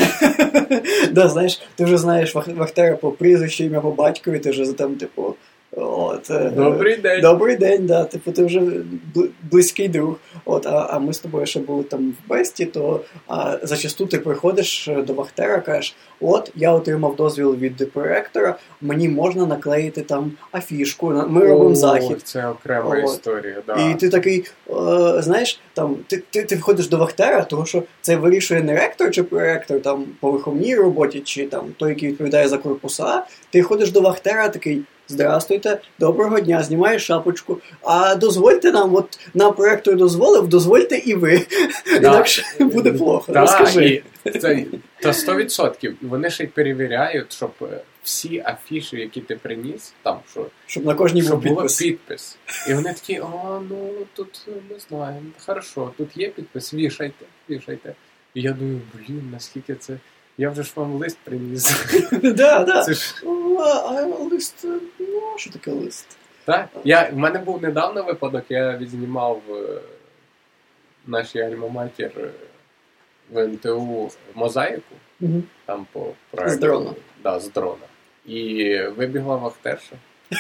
Да, знаєш, ти вже знаєш Вахтера по прізвищу, ім'я по батькові, ти вже там, типу, от, добрий день. Добрий день, да, типу, ти вже близький друг. От, а, а ми з тобою ще були там в Бесті, то а, зачасту ти приходиш до Вахтера, кажеш, от, я отримав дозвіл від проектора, мені можна наклеїти там афішку, ми О, робимо захід. Це окрема от. Історія, да. І ти такий, е, знаєш, там, ти, ти, ти входиш до Вахтера, тому що це вирішує не ректор чи проектор там по виховній роботі, чи там той, який відповідає за корпуса, ти ходиш до Вахтера, такий, здравствуйте, доброго дня, знімаєш шапочку, а дозвольте нам, от нам проектор дозволив, дозвольте і ви, да. Інакше буде плохо, да, розкажи. І це, та сто відсотків, вони ще й перевіряють, щоб всі афіші, які ти приніс, там, що, щоб на кожній щоб був підпис. Було підпис. І вони такі, о, ну, тут, не знаю, хорошо, тут є підпис, вішайте, вішайте. І я думаю, блін, наскільки це Я вже ж вам лист приніс. Да, да. Це ж... А лист, ну, що таке лист? Так, я, в мене був недавно випадок, я відзнімав в нашій альма-матір в ен те у мозаїку, угу. там по проекту. З дрона. Да, з дрона. І вибігла вахтерша.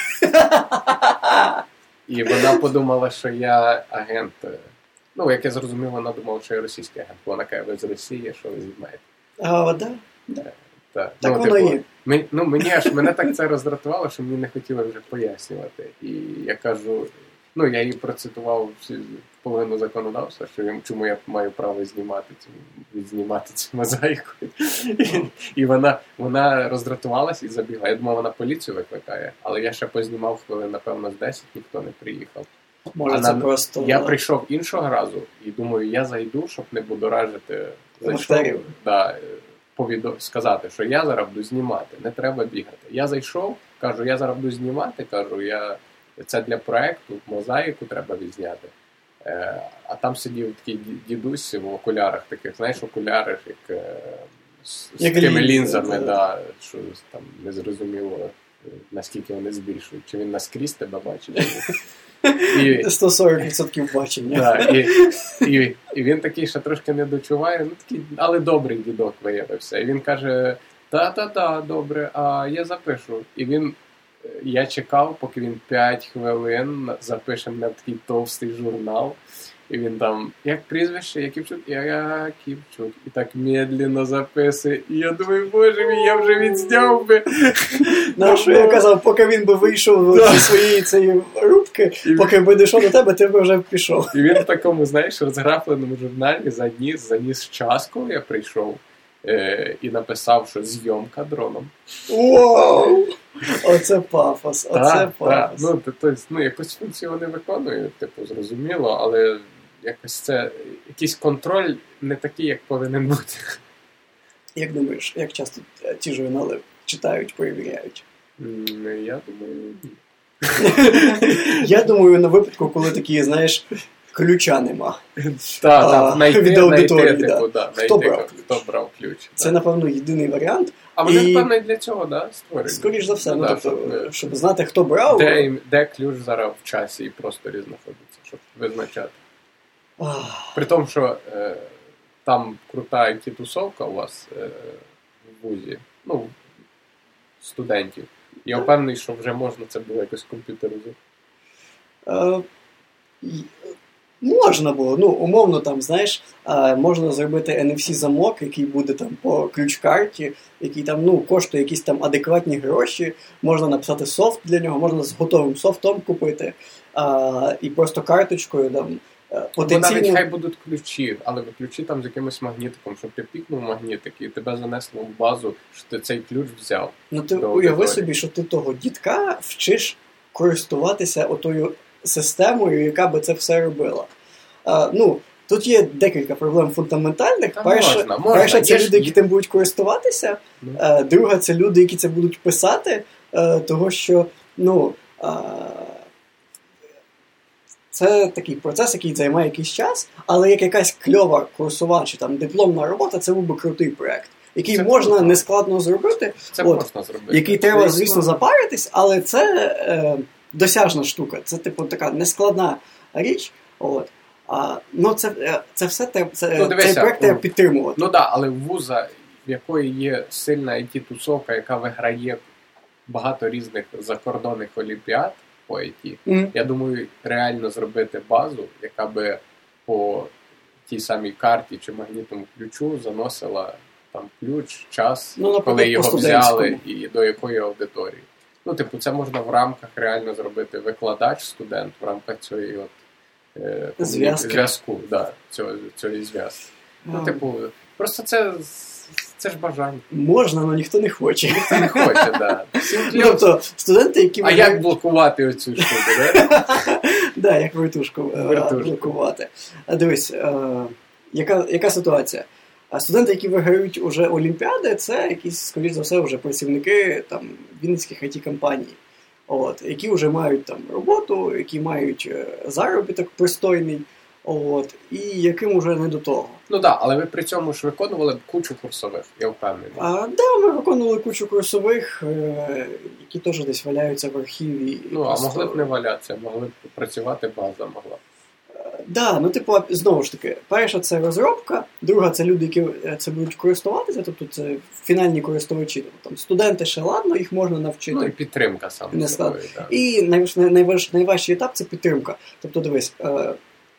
І вона подумала, що я агент. Ну, як я зрозумів, вона думала, що я російський агент. Вона каже, ви з Росії, що ви знімаєте? А, да? Да. Так, так ну, воно типу, є. Ми, ну, мені аж, мене так це роздратувало, що мені не хотіли вже пояснювати. І я кажу, ну, я їй процитував всі, половину законодавства, що я, чому я маю право знімати цю, знімати цю мозаїку. І, і вона, вона роздратувалась і забігла. Я думав, вона поліцію викликає, але я ще познімав хвилин, напевно, з десять, ніхто не приїхав. Може, це просто... Я прийшов іншого разу і думаю, я зайду, щоб не будоражити. Зайшов, да, повідо... сказати, що я зараз буду знімати, не треба бігати. Я зайшов, кажу, я зараз буду знімати, кажу, я... це для проекту, мозаїку треба відзняти. Е, а там сидів такий дідусь в окулярах таких, знаєш, окуляри, як, е, з, з такими лінзами, да, що там незрозуміло, наскільки вони збільшують. Чи він наскрізь тебе бачить? І, сто сорок відсотків бачення. Да, і, і, і він такий, що трошки не дочуває, ну такий, але добрий дідок виявився. І він каже, та-та-та, добре, а я запишу. І він, я чекав, поки він п'ять хвилин запише мене в такий товстий журнал. І він там, як прізвище, Яківчук, Яківчук. І так медленно записує. І я думаю, боже мій, я вже відзняв би. Ну, що я казав, поки він би вийшов зі своєї цієї рубки, поки би дійшов до тебе, ти б вже пішов. І він в такому, знаєш, розграфленому журналі заніс, заніс час, коли я прийшов, е- і написав, що зйомка дроном. Вау! Оце пафос, оце так, пафос. Так. Ну, то, то, ну, якусь функцію вони виконують, типу, зрозуміло, але якось це, якийсь контроль не такий, як повинен бути. Як думаєш, як часто ті журнали читають, перевіряють? Mm, я думаю, ні. Я думаю, на випадку, коли такі, знаєш, ключа нема. Так, так, знайти, від аудиторії, знайти, да. типу, да, Хто знайти, брав ключ? Хто брав ключ. Це, напевно, єдиний варіант. А вони, і... напевно, і для цього, да, створені? Скоріш за все, ну, ну, да, тобто, щоб, щоб знати, хто брав. Де, де ключ зараз в часі і просторі знаходиться, щоб визначати. Ах. При тому, що е, там крута ай ті-тусовка у вас е, в вузі, ну, студентів. Я впевнений, що вже можна це було якось комп'ютеризувати. Е, можна було, ну, умовно, там, знаєш, е, можна зробити ен еф сі-замок, який буде там по ключ-карті, який там, ну, коштує якісь там адекватні гроші, можна написати софт для нього, можна з готовим софтом купити, е, і просто карточкою там, потенційно... Бо навіть хай будуть ключі, але ключі там з якимось магнітиком, щоб ти пікнув магнітик і тебе занесло в базу, що ти цей ключ взяв. Ну ти уяви собі, що ти того дідка вчиш користуватися отою системою, яка би це все робила. А, ну, тут є декілька проблем фундаментальних. Та перше, можна, можна. перше це Є люди, ж... які тим будуть користуватися. Ну. А, друге, це люди, які це будуть писати, а, того що, ну... А, це такий процес, який займає якийсь час, але як якась кльова курсова чи там дипломна робота, це був би крутий проєкт, який це можна круто. Нескладно зробити, це от, можна зробити. Який треба, це звісно, запаритись, але це е, досяжна штука, це типу така нескладна річ. От. А, ну, це, це все те, це, ну, дивися, цей проєкт треба підтримувати. Ну так, да, але в вуза, в якої є сильна ай ті-тусовка, яка виграє багато різних закордонних олімпіад, по ай ті. Mm. Я думаю, реально зробити базу, яка би по тій самій карті чи магнітному ключу заносила там ключ, час, ну, коли його взяли і до якої аудиторії. Ну, типу, це можна в рамках реально зробити викладач, студент, в рамках цієї от е, зв'язку, да, цього, цієї зв'язки. Mm. Ну, типу, просто це Це ж бажання. Можна, але ніхто не хоче. Ніхто не хоче, так. Тобто, студенти, які... А як блокувати оцю штуку, так? Так, як вертушку блокувати. Дивись, яка ситуація? Студенти, які виграють уже олімпіади, це якісь, скоріш за все, вже працівники там вінницьких ай ті-компаній, от, які вже мають там роботу, які мають заробіток пристойний. от, і яким уже не до того. Ну так, да, але ви при цьому ж виконували б кучу курсових, я впевнений. А, да, ми виконували кучу курсових, е- які теж десь валяються в архіві. Ну, а просто... могли б не валятися, могли б працювати, база могла. Да, ну типу, знову ж таки, перша це розробка, друга це люди, які це будуть користуватися, тобто це фінальні користувачі. Тобто, там, студенти ще ладно, їх можна навчити. Ну і підтримка саме. Не собою, да. І найваж, найваж, найважчий етап це підтримка. Тобто, дивись, е,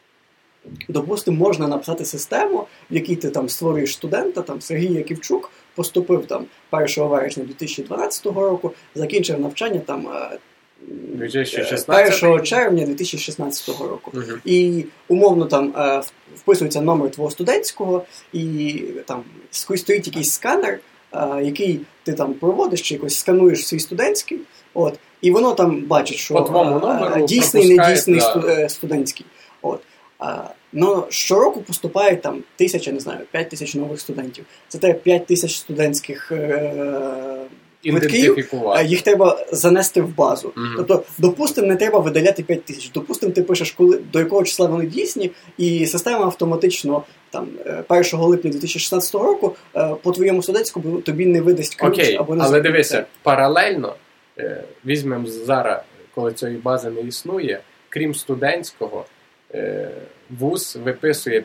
допустимо, можна написати систему, в якій ти там створюєш студента, там Сергій Яківчук поступив там першого вересня дві тисячі дванадцятого року, закінчив навчання там дві тисячі шістнадцятого першого червня дві тисячі шістнадцятого року. Угу. І умовно там е, вписується номер твого студентського, і там стоїть якийсь сканер, е, який ти там проводиш, чи якось скануєш свій студентський, от, і воно там бачить, що номеру, дійсний, недійсний да. сту, е, студентський. От. А, ну, щороку поступає там тисяча, не знаю, п'ять тисяч нових студентів. Це треба п'ять тисяч студентських е- квитків, їх треба занести в базу. Угу. Тобто, допустимо, не треба видаляти п'ять тисяч. Допустимо, ти пишеш, коли, до якого числа вони дійсні, і система автоматично там першого липня дві тисячі шістнадцятого року по твоєму студентському тобі не видасть ключ. Окей, або не але дивися, паралельно, е, візьмемо зараз, коли цієї бази не існує, крім студентського, е, вуз виписує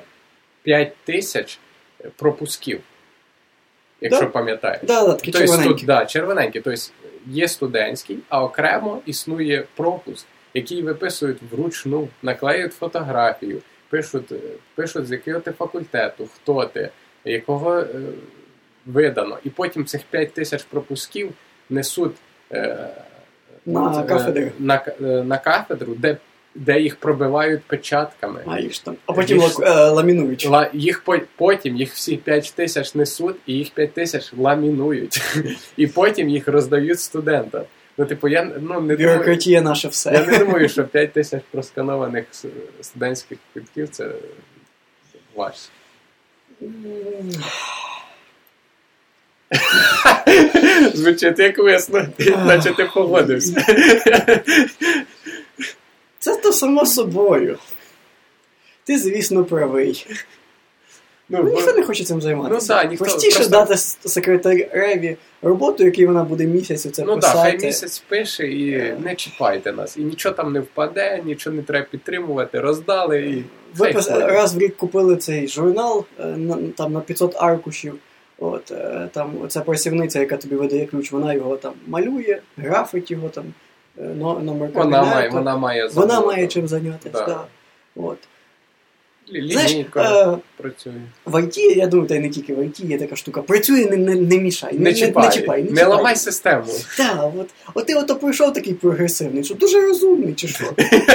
п'ять тисяч пропусків. Якщо да? пам'ятаєш. Да, да, такі тобто, червоненькі. Студ, да, червоненькі. Тобто є студентський, а окремо існує пропуск, який виписують вручну, наклеюють фотографію, пишуть, пишуть з якого ти факультету, хто ти, якого е, видано. І потім цих п'ять тисяч пропусків несуть е, на, е, кафедру. на, на кафедру, де де їх пробивають печатками. А, їх там. а потім їх, ла, ламінують. Ла, їх по, потім їх всі п'ять тисяч несуть, і їх п'ять тисяч ламінують. І потім їх роздають студентам. Ну, типу, я ну, не Бюрократія думаю, наше все. Я не думаю, що п'ять тисяч просканованих студентських квитків – це важче. Звучить як весно, наче ти погодився. Це то само собою. Ти, звісно, правий. Ну, ну, ніхто не хоче цим займатися. Ну, да, ніхто, простіше просто... дати секретареві роботу, якій вона буде місяць оце ну, писати. Ну так, хай місяць пише і yeah. не чіпайте нас. І нічого там не впаде, нічого не треба підтримувати, роздали і... Випис... Раз в рік купили цей журнал там на п'ятсот аркушів. От, там оця працівниця, яка тобі видає ключ, вона його там малює, графить його там, номер кабінету. Вона має, вона має Вона має чим зайнятися, да. Да. От. Лінійка працює. В ай ті, я думаю, та й не тільки в ай ті, є така штука. Працює, не, не, не мішай. Не, не, чіпай, не, чіпай, не, не чіпай. ламай систему. Так, от, от ти ото прийшов такий прогресивний, що дуже розумний, чи що?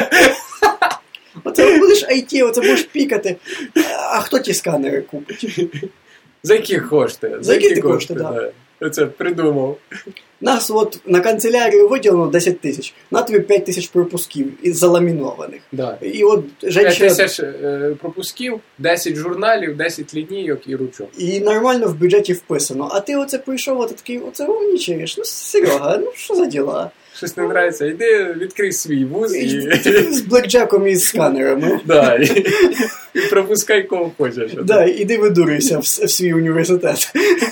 Оце будеш ай ті, оце будеш пікати. А хто ті сканери купить? За які кошти? За, За які, які кошти, так. Да. Оце придумав. Нас от на канцелярію виділено десять тисяч, на тобі п'ять тисяч пропусків заламінованих. Да. І от женщина... п'ять тисяч е, пропусків, десять журналів, десять лінійок і ручок. І нормально в бюджеті вписано. А ти оце прийшов, от такий, оце умнічаєш. Ну, Серега, ну що за діла? Щось не нравиться, йди відкрий свій вуз і... З блекджеком і з сканерами. Да, і, і пропускай кого хочеш. Да, іди видурюйся в, в свій університет.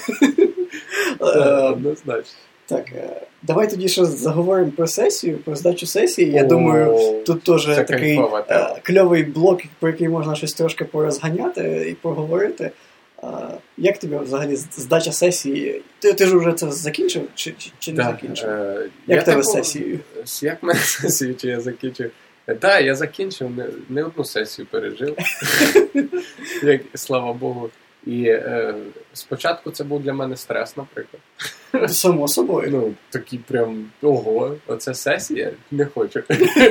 Так, однозначно. Так, давай тоді ще заговоримо про сесію, про здачу сесії. Я О, думаю, тут теж такий а, кльовий блок, про який можна щось трошки порозганяти і поговорити. А, як тобі взагалі здача сесії? Ти, ти ж вже це закінчив чи, чи, чи не да, закінчив? Е, як тебе сесію? Як мене сесію, чи я закінчив? Так, да, я закінчив, не, не одну сесію пережив. як, слава Богу. І е, спочатку це був для мене стрес, наприклад. Само собою. Ну, такий прям, ого, оце сесія? Не хочу.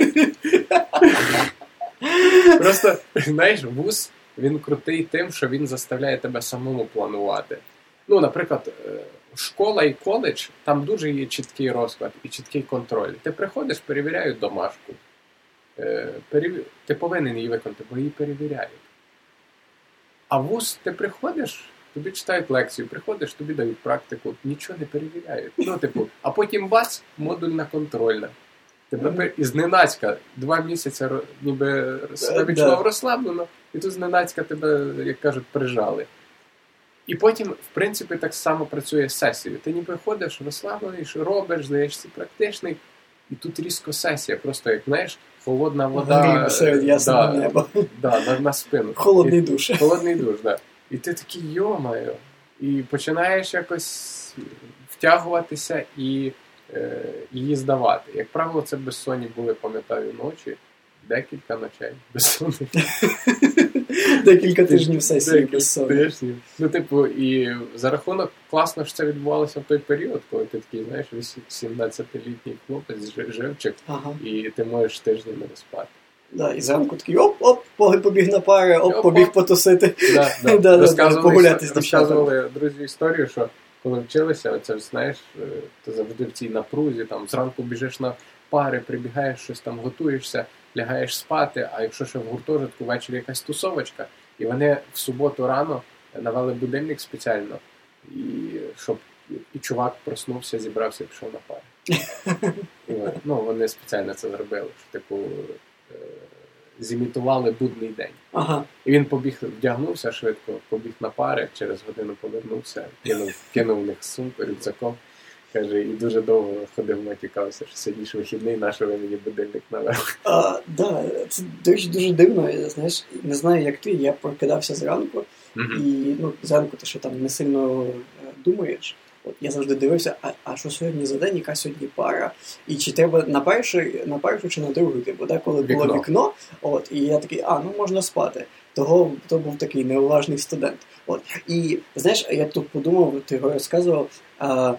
Просто, знаєш, вуз, він крутий тим, що він заставляє тебе самому планувати. Ну, наприклад, школа і коледж, там дуже є чіткий розклад і чіткий контроль. Ти приходиш, перевіряють домашку. Перев... Ти повинен її виконати, бо її перевіряють. А в вуз ти приходиш, тобі читають лекцію, приходиш, тобі дають практику, нічого не перевіряють. Ну, типу, а потім бац, модульна контрольна. Тебе і зненацька два місяці ніби себе відчував розслаблено, і тут зненацька тебе, як кажуть, прижали. І потім, в принципі, так само працює з сесією. Ти ніби ходиш, розслаблений, робиш, здаєшся практичний, і тут різко сесія. Просто, як, знаєш, холодна вода... Грім серед ясного да, неба. Да, на, на спину. Холодний і, душ. Холодний душ, так. Да. І ти такий, йо-моє. І починаєш якось втягуватися і е, її здавати. Як правило, це безсонні були, пам'ятаю, ночі. Декілька ночей безсонних. Декілька тижнів сесії безсонних. Ну, типу, і за рахунок класно, що це відбувалося в той період, коли ти такий, знаєш, сімнадцятилітній хлопець, живчик, ага. І ти можеш тижнями не спати. Да, і зранку такий оп-оп, побіг на пари, оп, оп побіг потусити. Да, да. да, розказували, погуляти з розказували друзі історію, що коли вчилися, оце, знаєш, ти завжди в цій напрузі, там, зранку біжиш на пари, прибігаєш, щось там готуєшся, лягаєш спати, а якщо ще в гуртожитку ввечері якась тусовочка, і вони в суботу рано навели будильник спеціально, і щоб і чувак проснувся, зібрався і пішов на пари. І, ну, вони спеціально це зробили, що, типу, зімітували будний день. Ага. І він побіг, вдягнувся швидко, побіг на пари, через годину повернувся, кинув, кинув в них сумку, рюкзаком. Каже, і дуже довго ходив, матікався, що сьогодні ж вихідний, нашого мені будильник навели. А, да, це дуже, дуже дивно, я, знаєш, не знаю, як ти, я прокидався зранку, mm-hmm. і, ну, зранку ти що там не сильно думаєш. От я завжди дивився, а, а що сьогодні за день, яка сьогодні пара, і чи треба на першу, на першу чи на другу, типу, да, коли вікно. було вікно, от, і я такий, а, ну можна спати. Того, то був такий неуважний студент. От. І, знаєш, я тут подумав, ти його розказував, а,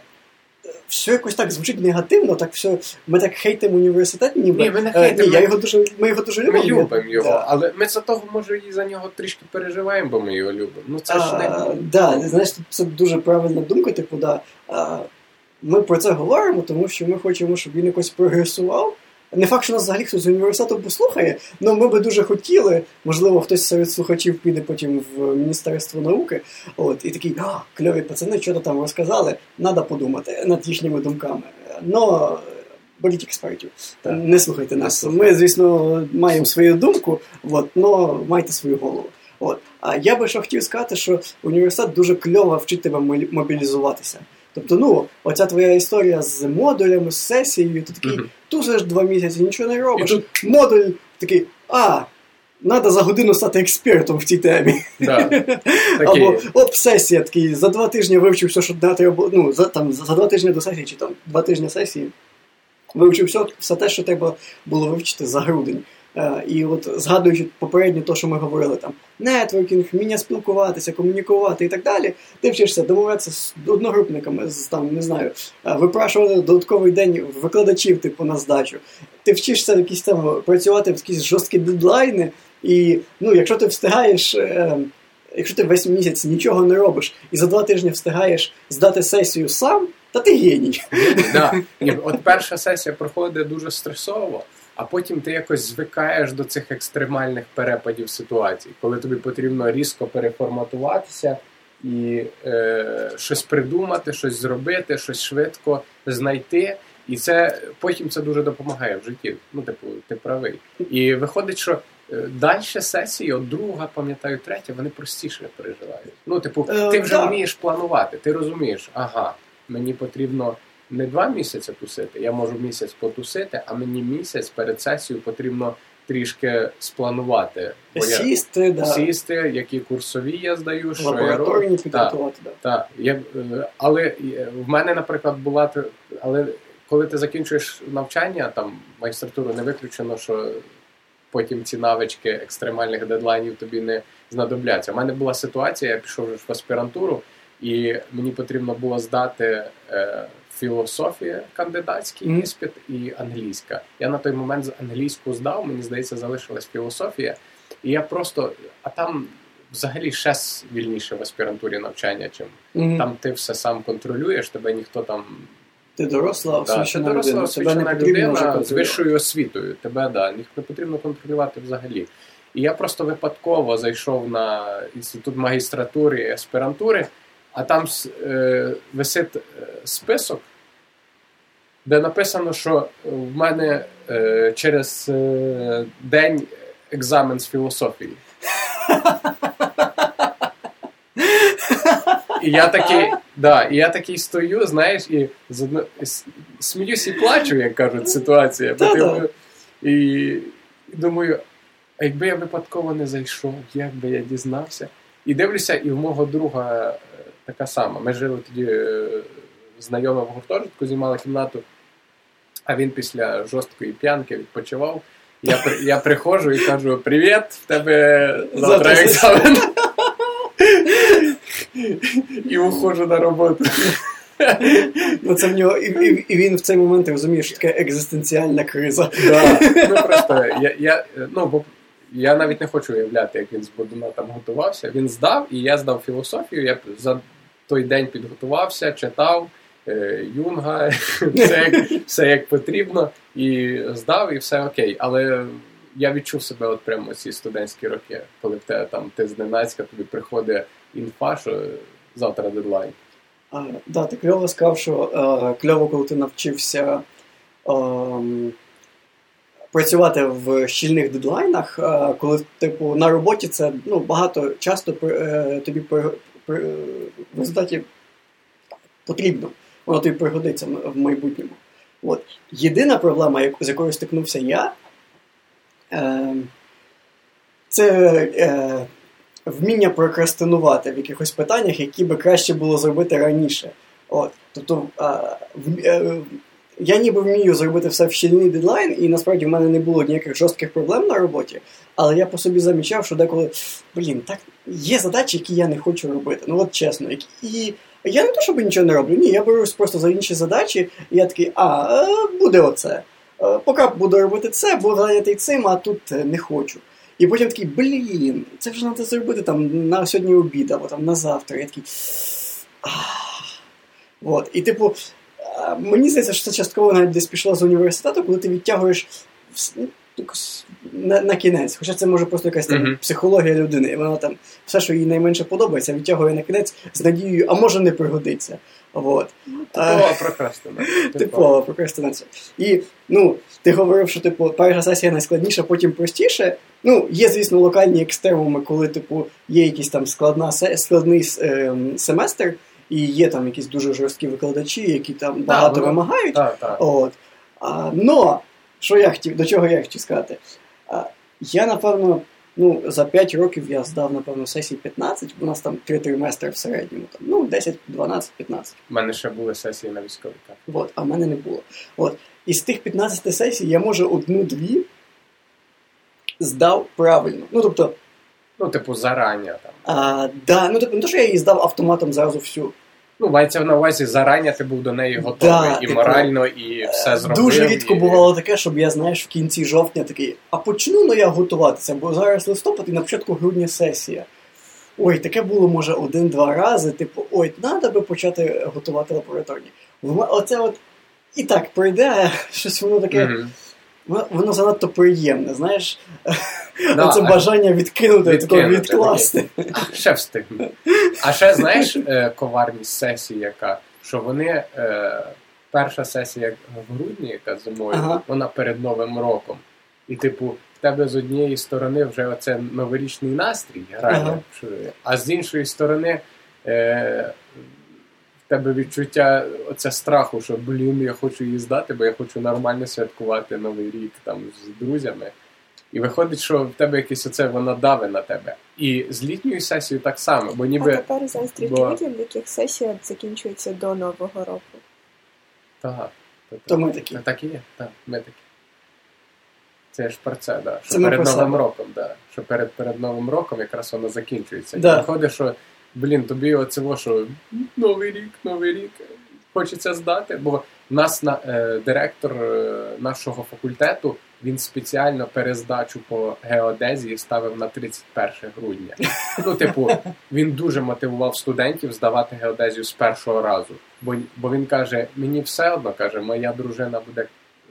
все якось так звучить негативно, так все, ми так хейтимо університет, ніби. Ні, ми не хейтимо. Ні, я його дуже, ми його дуже любимо. Ми любимо його, да. Але ми за того, може, і за нього трішки переживаємо, бо ми його любимо. Ну, це а, ж не... Да, знаєш, це дуже правильна думка, типу, да, а, ми про це говоримо, тому що ми хочемо, щоб він якось прогресував. Не факт, що нас взагалі хтось з університету послухає, але ми би дуже хотіли, можливо, хтось серед слухачів піде потім в Міністерство науки, от, і такий, а, кльові пацани, що-то там розказали, треба подумати над їхніми думками. Но беріть експертів, так. Не слухайте нас. Ми, звісно, маємо свою думку, от, но майте свою голову. От. А я би що хотів сказати, що університет дуже кльово вчить тебе мобілізуватися. Тобто, ну, оця твоя історія з модулями, з сесією, ти такий, uh-huh. тусиш два місяці, нічого не робиш. Тут... Модуль такий, а, треба за годину стати експертом в цій темі. Да. Або, оп, сесія, такий, за два тижні вивчив все, що треба, ну, за, там, за два тижні до сесії, чи там два тижні сесії, вивчив все, все те, що треба було вивчити за грудень. Uh, і от згадуючи попередньо те, що ми говорили, там, нетворкінг, вміння спілкуватися, комунікувати і так далі, ти вчишся домовлятися з одногрупниками, з, там, не знаю, випрашувати додатковий день викладачів, типу, на здачу. Ти вчишся якісь там працювати в якісь жорсткі дедлайни, і, ну, якщо ти встигаєш, е, якщо ти весь місяць нічого не робиш, і за два тижні встигаєш здати сесію сам, та ти геній. Да. От перша сесія проходить дуже стресово, а потім ти якось звикаєш до цих екстремальних перепадів ситуацій, коли тобі потрібно різко переформатуватися і е, щось придумати, щось зробити, щось швидко знайти. І це потім це дуже допомагає в житті. Ну, типу, ти правий. І виходить, що далі сесії, от друга, пам'ятаю, третя, вони простіше переживають. Ну, типу, ти вже uh, вмієш планувати, ти розумієш, ага, мені потрібно не два місяці тусити, я можу місяць потусити, а мені місяць перед сесією потрібно трішки спланувати. Сісти, я, да. Сісти, які курсові я здаю, що я роблю. Лабораторні підготувати, так. Да. Я, але в мене, наприклад, була... Але коли ти закінчуєш навчання, там, магістратуру, не виключено, що потім ці навички екстремальних дедлайнів тобі не знадобляться. У мене була ситуація, я пішов в аспірантуру, і мені потрібно було здати е, філософія, кандидатський mm-hmm. іспит і англійська. Я на той момент англійську здав, мені здається, залишилась філософія. І я просто... А там взагалі ще вільніше в аспірантурі навчання, чим mm-hmm. там ти все сам контролюєш, тебе ніхто там... Ти доросла, освічена да, людина. Освічена людина з вищою освітою. Тебе, да, не потрібно контролювати взагалі. І я просто випадково зайшов на інститут магістратури і аспірантури, а там е, висить список де написано, що в мене е, через е, день екзамен з філософії. І я такий, да, і я такий стою, знаєш, і одно, сміюсь і плачу, як кажуть, ситуація. Бо і, і думаю, а якби я випадково не зайшов, як би я дізнався. І дивлюся, і в мого друга така сама. Ми жили тоді знайомі в гуртожитку, знімали кімнату, а він після жорсткої п'янки відпочивав. Я, я приходжу і кажу, привіт, в тебе завтра екзамен. І уходжу на роботу. Ну, це в нього, і, і, і він в цей момент розуміє, що таке екзистенціальна криза. Да. Ну, просто, я, я, ну, бо я навіть не хочу уявляти, як він з Бодуна там готувався. Він здав, і я здав філософію. Я за той день підготувався, читав е, Юнга, все як, все як потрібно, і здав, і все окей. Але я відчув себе от прямо ці студентські роки, коли в тебе там ти зненацька, тобі приходить інфа, що завтра дедлайн. А, да, ти кльово сказав, що а, кльово, коли ти навчився а, працювати в щільних дедлайнах, а, коли типу на роботі це ну, багато часто а, тобі при, при, в результаті потрібно, воно тобі пригодиться в майбутньому. От. Єдина проблема, з якою стикнувся я, а, це а, вміння прокрастинувати в якихось питаннях, які би краще було зробити раніше. От. Тобто, а, в, а, я ніби вмію зробити все в щільний дедлайн, і насправді в мене не було ніяких жорстких проблем на роботі, але я по собі замічав, що деколи, блін, так, є задачі, які я не хочу робити. Ну от чесно. І я не то, щоб нічого не роблю, ні, я берусь просто за інші задачі, і я такий, а, буде оце. Поки буду робити це, буду зайнятий цим, а тут не хочу. І потім такий, блін, це вже треба зробити там на сьогодні обід, або там на завтра. Я такий, от. І типу, мені здається, що це частково навіть десь пішло з університету, коли ти відтягуєш на, на кінець. Хоча це може просто якась там mm-hmm. психологія людини. І вона там все, що їй найменше подобається, відтягує на кінець з надією, а може не пригодиться. От. Типова прокрастинація. Типова прокрастинація. І, ну, ти говорив, що, типу, перша сесія найскладніша, потім простіше. Ну, є, звісно, локальні екстремуми, коли, типу, є якийсь там складна, складний е, семестр, і є там якісь дуже жорсткі викладачі, які там багато да, вимагають. Так, так. От. А, но, що я хотів, до чого я хотів сказати? А, я, напевно, ну, за п'ять років я здав, напевно, сесій п'ятнадцять, у нас там три триместри в середньому, там, ну, десять, дванадцять, п'ятнадцять. У мене ще були сесії на військовій. От, а в мене не було. От. І з тих п'ятнадцяти сесій я, може, одну-дві здав правильно. Ну, тобто... Ну, типу, зарання там. А, да, ну, тобто, не то, що я її здав автоматом зразу всю. Ну, мається на увазі, зарання ти був до неї готовий. Да, і типу, морально, і все зробив. Дуже рідко і... бувало таке, щоб я, знаєш, в кінці жовтня такий, а почну ну я готуватися, бо зараз листопад і на початку грудня сесія. Ой, таке було, може, один-два рази, типу, ой, треба би почати готувати лабораторні. Оце от і так пройде, щось воно таке, mm-hmm. воно, воно занадто приємне, знаєш, да, оце бажання відкинути, відкинути відкласти. А ще встигну. А ще, знаєш, коварність сесії, яка, що вони, перша сесія в грудні, яка зимою, ага. вона перед Новим роком. І, типу, в тебе з однієї сторони вже оце новорічний настрій грає, ага. а з іншої сторони е, в тебе відчуття оце страху, що, блін, я хочу її здати, бо я хочу нормально святкувати Новий рік там з друзями. І виходить, що в тебе якесь оце, вона даве на тебе. І з літньою сесією так само, бо ніби... А тепер зайстріть бо... людям, в яких сесія закінчується до Нового року. Так. То ми такі. Так і є, так, ми такі. Це ж про це, да. Що це перед Новим себе. роком, да. Що перед, перед Новим роком якраз воно закінчується. Да. І виходить, що, блін, тобі оцево, що Новий рік, Новий рік, хочеться здати. Бо в нас на, е, директор е, нашого факультету, він спеціально перездачу по геодезії ставив на тридцять перше грудня. Ну, типу, він дуже мотивував студентів здавати геодезію з першого разу. Бо, бо він каже, мені все одно, каже, моя дружина буде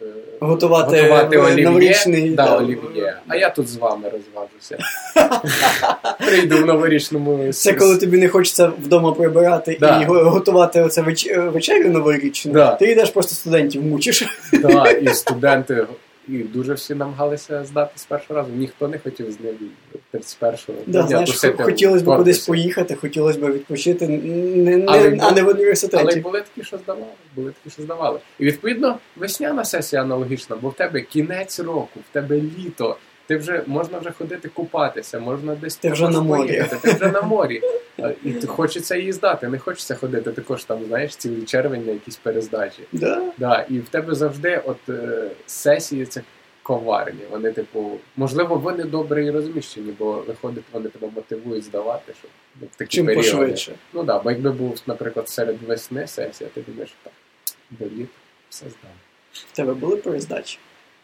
готувати, готувати олів'є. Новорічний, Да, да. олів'є. А я тут з вами розважуся. Прийду в новорічному... Це коли тобі не хочеться вдома прибирати Да. і готувати оце веч- вечерю новорічну, Да. ти йдеш просто студентів мучиш. Да, і студенти, і дуже всі намагалися здати з першого разу. Ніхто не хотів з ним тридцять першого. Да, знаєш, хотілося б кудись поїхати, хотілося б відпочити, не, не, Але а не в Але університеті. були такі, що здавали. Були такі, що здавали. І відповідно, весняна сесія аналогічна, бо в тебе кінець року, в тебе літо. Ти вже можна вже ходити купатися, можна десь Ти вже на морі. поїхати, ти вже на морі. І ти хочеться її здати, не хочеться ходити також там, знаєш, цілий червень на якісь перездачі. Да? Да, і в тебе завжди от е, сесії це коварні. Вони, типу, можливо, вони добре і розміщені, бо виходить, вони тебе мотивують здавати, щоб ну, в такі Чим періоди. пошвидше. Ну так, да, бо якби був, наприклад, серед весни сесія, ти думаєш, так, до літа все здав. В тебе були перездачі?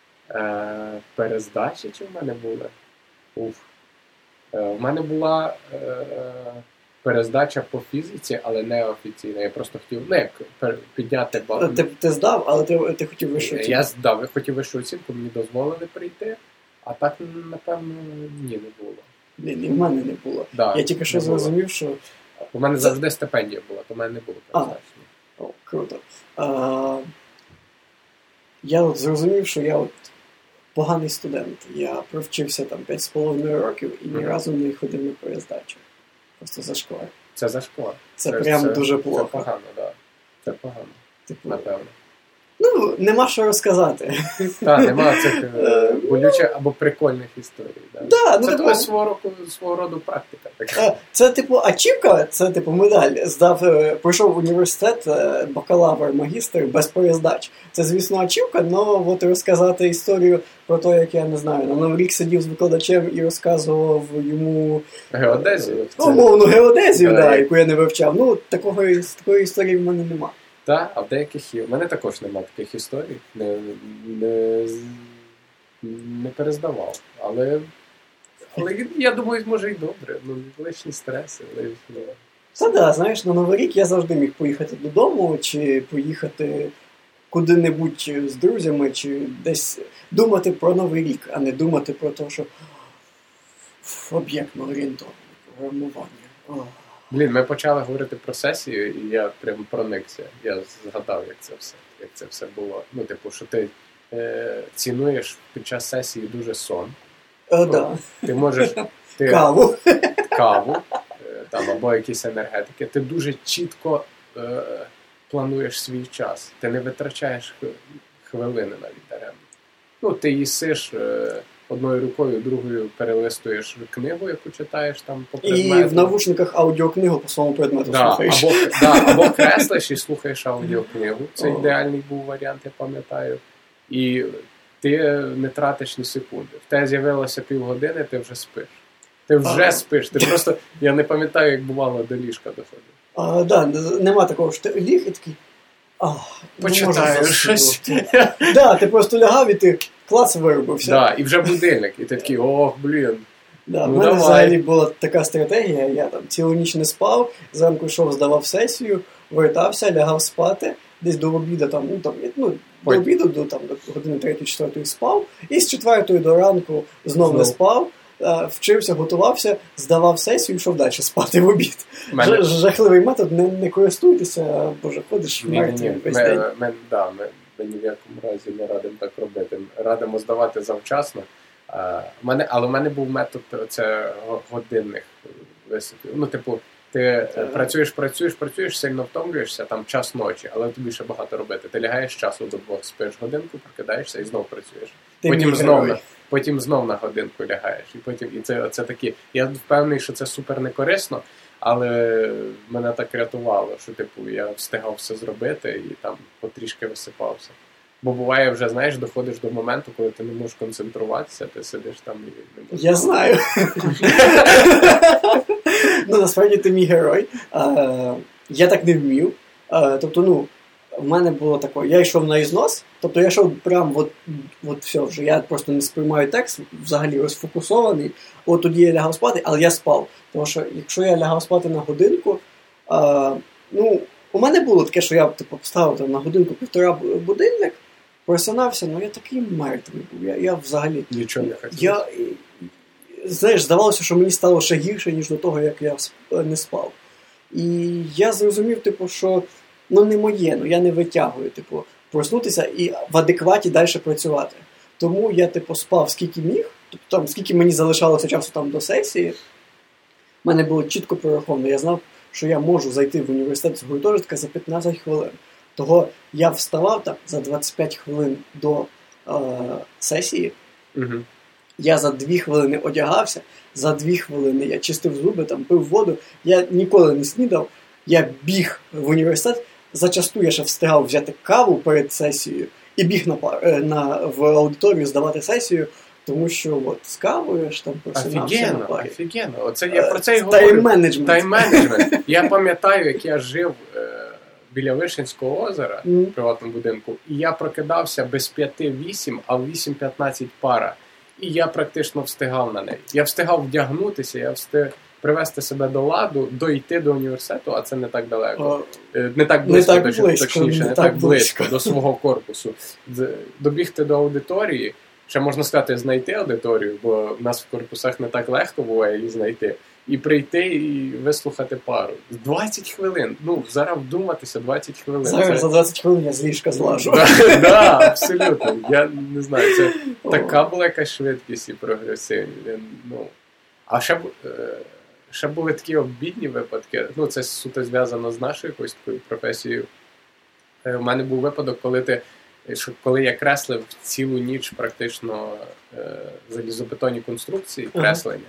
Е, перездачі чи в мене були? Уф. Е, в мене була е, перездача по фізиці, але не офіційна. Я просто хотів ну, як, пер- підняти бал. Ти, ти здав, але ти, ти хотів вищу Я здав, я хотів вищу оцінку, мені дозволили прийти, а так, напевно, ні, не було. Блін, і в мене не було. Да, Я тільки що не було. зрозумів, що... У мене Це- завжди стипендія була, то в мене не було А. перездачі. О, круто. А, я от зрозумів, що я от поганий студент. Я провчився там п'ять з половиною років і ні Мгм. разу не ходив на перездачу. Просто за школа. Це за школа. Це, прям дуже плохо. Це погано, так. Да. Це погано, Типу, напевно. ну, нема що розказати. Так, немає цих е, болючих або прикольних історій. Да. Да, ну, це типу- була свого, року, свого роду практика. Така. Е, Це, типу, ачівка, це, типу, медаль. Здав, е, пройшов університет, е, бакалавр, магістр без перездач. Це, звісно, ачівка, але от розказати історію про те, як я не знаю, на Новий рік сидів з викладачем і розказував йому Геодезію. ну, Це- мовну геодезію, Да. да, яку я не вивчав. Ну, такого, такої історії в мене нема. Так, а в деяких є. У мене також немає таких історій. Не, не, з- не перездавав. Але, але я думаю, може і добре. Ну, лишні стреси. Лишні... Це да, знаєш, на Новий рік я завжди міг поїхати додому, чи поїхати куди-небудь з друзями, чи десь думати про Новий рік, а не думати про те, що об'єктно орієнтоване програмування. Ох. Блін, ми почали говорити про сесію, і я прям проникся. Я згадав, як це все, як це все було. Ну, типу, що ти е, цінуєш під час сесії дуже сон. Е, Ну, да. Ти можеш ти, Каву. каву е, там, або якісь енергетики. Ти дуже чітко е, плануєш свій час. Ти не витрачаєш хв- хвилини навіть даремно. Ну, ти їсиш е, одною рукою, другою перелистуєш книгу, яку читаєш там по І предмету. в навушниках аудіокнигу по своєму предмету Да, слухаєш. або, да, або креслиш і слухаєш аудіокнигу. Це О. ідеальний був варіант, я пам'ятаю. І ти не тратиш ні секунди. В тебе з'явилося півгодини, ти вже спиш. Ти вже А. спиш. Ти просто, я не пам'ятаю, як бувало до ліжка доходив. А, да, нема такого, що ти ліг і такий. Ах, не можу Почитаєш щось. заснути. Да, ти просто лягав і ти клац виробився. Да, і вже будильник. І ти такий, ох, блін. Да, в Ну, мене давай. взагалі була така стратегія, я там цілу ніч не спав, зранку йшов, здавав сесію, вертався, лягав спати, десь до обіду, там, ну, там, ну, до Ой. обіду, до, там, до години третьої-четвертої спав, і з четвертої до ранку знов не Знов. спав, а, вчився, готувався, здавав сесію і йшов далі спати в обід. Мене- Ж- Жахливий метод, не, не користуйтеся, боже, ходиш Ні, ні, мертвий ні. весь Ми, день. ми, да, ми, ми ні в якому разі не радимо так робити. Радимо здавати завчасно. А, в мене, але в мене був метод це го- годинних високів. Ну, типу, ти е, Так. працюєш, працюєш, працюєш, сильно втомлюєшся, там час ночі, але тобі ще багато робити. Ти лягаєш з часу до двох, спиш годинку, прокидаєшся і знов працюєш. Ти Потім мій знов, герой. на, потім знов на годинку лягаєш. І потім і це, це такі. Я впевнений, що це супер некорисно, але мене так рятувало, що типу я встигав все зробити і там потрішки висипався. Бо буває вже, знаєш, доходиш до моменту, коли ти не можеш концентруватися, ти сидиш там і не можеш. Я знаю. Ну, насправді ти мій герой. А, я так не вмів. А, тобто, ну, в мене було таке, я йшов на ізнос, тобто я йшов прям от, от все вже, я просто не сприймаю текст, взагалі розфокусований, от тоді я лягав спати, але я спав. Тому що якщо я лягав спати на годинку, а, ну, у мене було таке, що я типу, поставив там, на годинку півтора будильник, просинався, ну я такий мертвий був. Я, я взагалі... Нічого не хотів. Я, знаєш, здавалося, що мені стало ще гірше, ніж до того, як я не спав. І я зрозумів, типу, що ну не моє, ну я не витягую, типу, проснутися і в адекваті далі працювати. Тому я, типу, спав скільки міг, тобто там, скільки мені залишалося часу там до сесії, в мене було чітко прораховано. Я знав, що я можу зайти в університет з гуртожитка за п'ятнадцять хвилин. Того я вставав там за двадцять п'ять хвилин до е- сесії, угу. Я за дві хвилини одягався, за дві хвилини я чистив зуби, там, пив воду, я ніколи не снідав, я біг в університет, зачасту я ще встигав взяти каву перед сесією і біг на, на, в аудиторію здавати сесію, тому що от, з кавою ж там просинався на парі. Офігенно, оце я про це й говорю. Тайм-менеджмент. Тайм-менеджмент. Я пам'ятаю, як я жив е, біля Вишенського озера mm. в приватному будинку, і я прокидався без п'яти-вісім, а в вісім п'ятнадцять пара. І я практично встигав на неї. Я встигав вдягнутися, я встиг привести себе до ладу, дойти до університету, а це не так далеко. О, не так близько, не так близько точніше, не, не так, так близько, близько до свого корпусу. Добігти до аудиторії, ще можна сказати, знайти аудиторію, бо в нас в корпусах не так легко буває її знайти. І прийти і вислухати пару. двадцять хвилин. Ну, зараз вдуматися двадцять хвилин. Зараз це... за двадцять хвилин я з ліжка злажу. Так, да, абсолютно. Я не знаю, це така була якась швидкість і прогресивність. Ну, а ще, ще були такі обідні випадки. Ну, це суто зв'язано з нашою якоюсь такою професією. У мене був випадок, коли ти коли я креслив цілу ніч практично залізобетонні конструкції, креслення.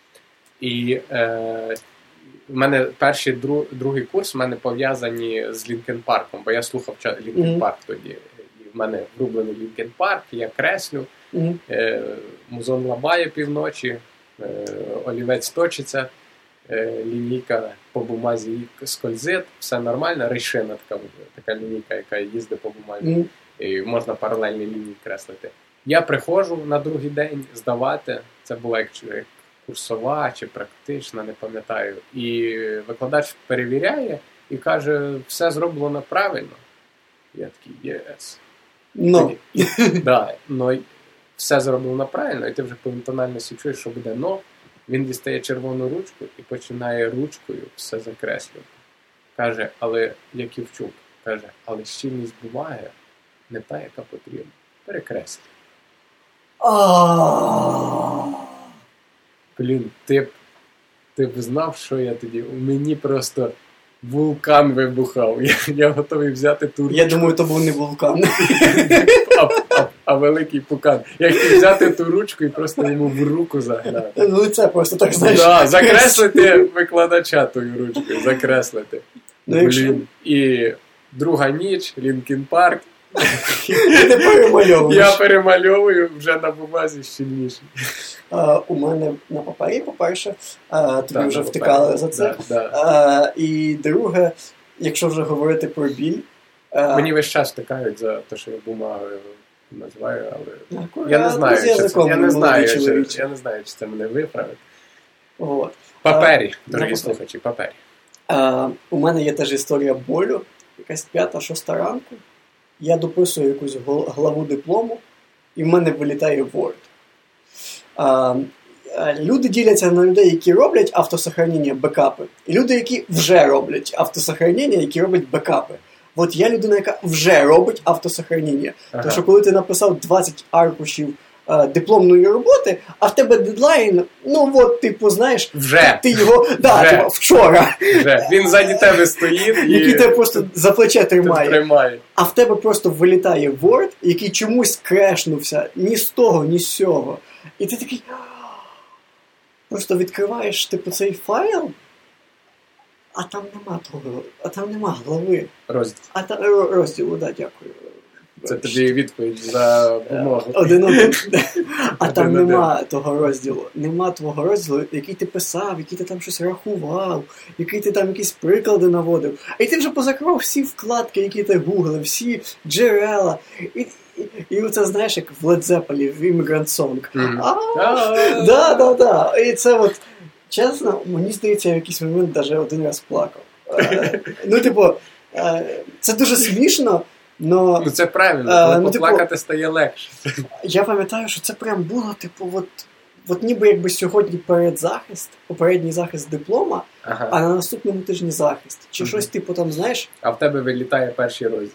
І е, в мене перший, друг, другий курс в мене пов'язані з Лінкен Парком, бо я слухав Лінкен mm-hmm. Парк тоді. І в мене врублений Лінкен Парк, я креслю, mm-hmm. е, музон лабає півночі, е, олівець точиться, е, лінійка по бумазі скользить, все нормально, рейшина така, така лінійка, яка їздить по бумазі, mm-hmm. і можна паралельні лінії креслити. Я приходжу на другий день здавати, це було як курсова чи практична, не пам'ятаю. І викладач перевіряє і каже, все зроблено правильно. Я такий, єс. No. Да, но все зроблено правильно, і ти вже по інтональності чуєш, що буде но. Він дістає червону ручку і починає ручкою все закреслювати. Каже, але як Івчук, каже, але щільність бумаги не та, яка потрібна. Перекреслюй. Блін, ти б, ти б знав, що я тоді... У мені просто вулкан вибухав. Я, я готовий взяти ту ручку. Я думаю, то був не вулкан. А, а, а великий пукан. Я хотів взяти ту ручку і просто йому в руку загнати. Ну це просто так, знаєш. Да, закреслити викладача тою ручкою. Закреслити. Ну, якщо... Блін. І друга ніч, Лінкен Парк. Ти перемальовуєш. Я перемальовую вже на бумазі щільніше. Uh, у мене на папері, по-перше, uh, тобі так, вже папері. втикали за це. Да, да. Uh, і друге, якщо вже говорити про біль... Uh, Мені весь час втикають за те, що я бумагою називаю, але акурат, я не знаю, чи це, я не знаю, чи, чи, я не знаю, чи це мене виправить. Вот. Папері, uh, дорогі слухачі, папері. Uh, у мене є теж історія болю, якась п'ята-шоста ранку. Я дописую якусь главу диплому, і в мене вилітає Word. А, люди діляться на людей, які роблять автосохранення, бекапи, і люди, які вже роблять автосохранення, які роблять бекапи. От я людина, яка вже робить автосохранення. Ага. Тому що коли ти написав двадцять аркушів а, дипломної роботи, а в тебе дедлайн, ну от, типу, знаєш, вже. ти його, да, вже. Типу, вчора. Вже. Він ззаді тебе стоїть і... Який тебе просто за плече тримає. тримає. А в тебе просто вилітає Word, який чомусь крешнувся ні з того, ні з сього. І ти такий просто відкриваєш типу цей файл, а там нема того, а там нема глави. Розділ. А там розділу, да, дякую. Це тобі відповідь за бумагу. Один один. А там нема того розділу. Нема твого розділу, який ти писав, який ти там щось рахував, який ти там якісь приклади наводив. І ти вже позакривав всі вкладки, які ти гуглив, всі джерела. І, і, і оце, знаєш, як в Led Zeppelin, в Immigrant Song. Mm-hmm. Да, да, да. І це от, чесно, мені здається, я в якийсь момент навіть один раз плакав. Ну, типу, це дуже смішно, Но, ну це правильно, а, коли ну, поплакати типу, стає легше. Я пам'ятаю, що це прям було, типу, от, от ніби якби сьогодні передзахист, попередній захист диплома, Ага. а на наступному тижні захист. Чи Мгм. щось, типу, там, знаєш... А в тебе вилітає перший розділ.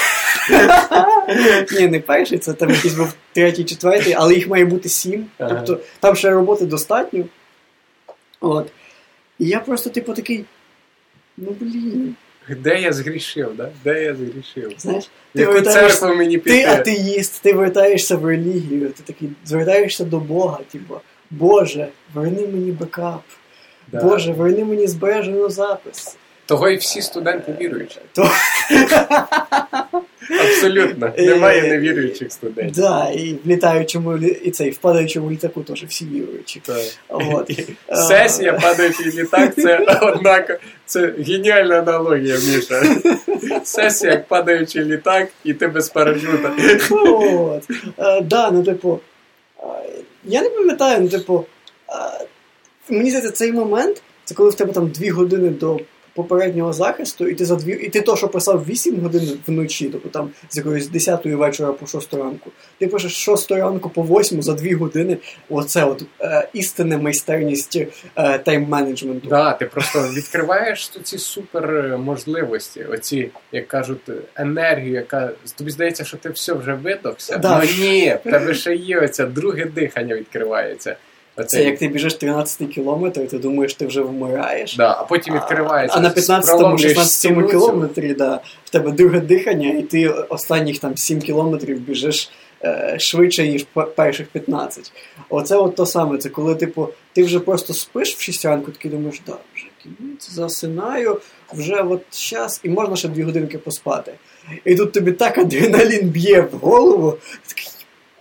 Ні, не перший, це там якийсь був третій, четвертий, але їх має бути сім. Ага. Тобто там ще роботи достатньо. От. І я просто, типу, такий, ну, блін. Де я згрішив, да? Де я згрішив? Знаєш, В ти яку вертаєшся, церкву мені ти піти? атеїст, ти вертаєшся в релігію, ти такий звертаєшся до Бога, типу, Боже, верни мені бекап. Да. Боже, верни мені збережену запис. Того і всі студенти віруючі. То... Абсолютно. Немає невіруючих студентів. Да, і в літаючому лі- і цей, в падаючому літаку теж всі віруючі. Так. От. Сесія, падаючий літак, це однако, це геніальна аналогія, Міша. Сесія, як падаючий літак, і ти без парашута. От. Е, да, ну, типу, е, я не пам'ятаю, ну, типу, е, мені здається, цей момент, це коли в тебе там дві години до попереднього захисту, і ти за дві, і ти то, що писав вісім годин вночі, тобто там з якоїсь десятої вечора по шосту ранку, ти пишеш з шостої ранку по восьму за дві години, оце от е, істинна майстерність е, тайм-менеджменту. Да, ти просто відкриваєш ці супер можливості, оці, як кажуть, енергію, яка тобі здається, що ти все вже видохся. Да. Ну ні, в тебе ще є оце друге дихання відкривається. Оце, Це як ти біжиш тринадцятий кілометр, ти думаєш, ти вже вмираєш. Да, а потім відкривається. А, а на п'ятнадцятому шістнадцятому стіну цю. кілометрі, да, в тебе друге дихання, і ти останніх там сім кілометрів біжиш е, швидше, ніж п- перших п'ятнадцять. Оце от то саме, це коли, типу, ти вже просто спиш в шість ранку, такий думаєш, да, вже кінець, засинаю, вже от час, і можна ще дві годинки поспати. І тут тобі так адреналін б'є в голову, ти такий,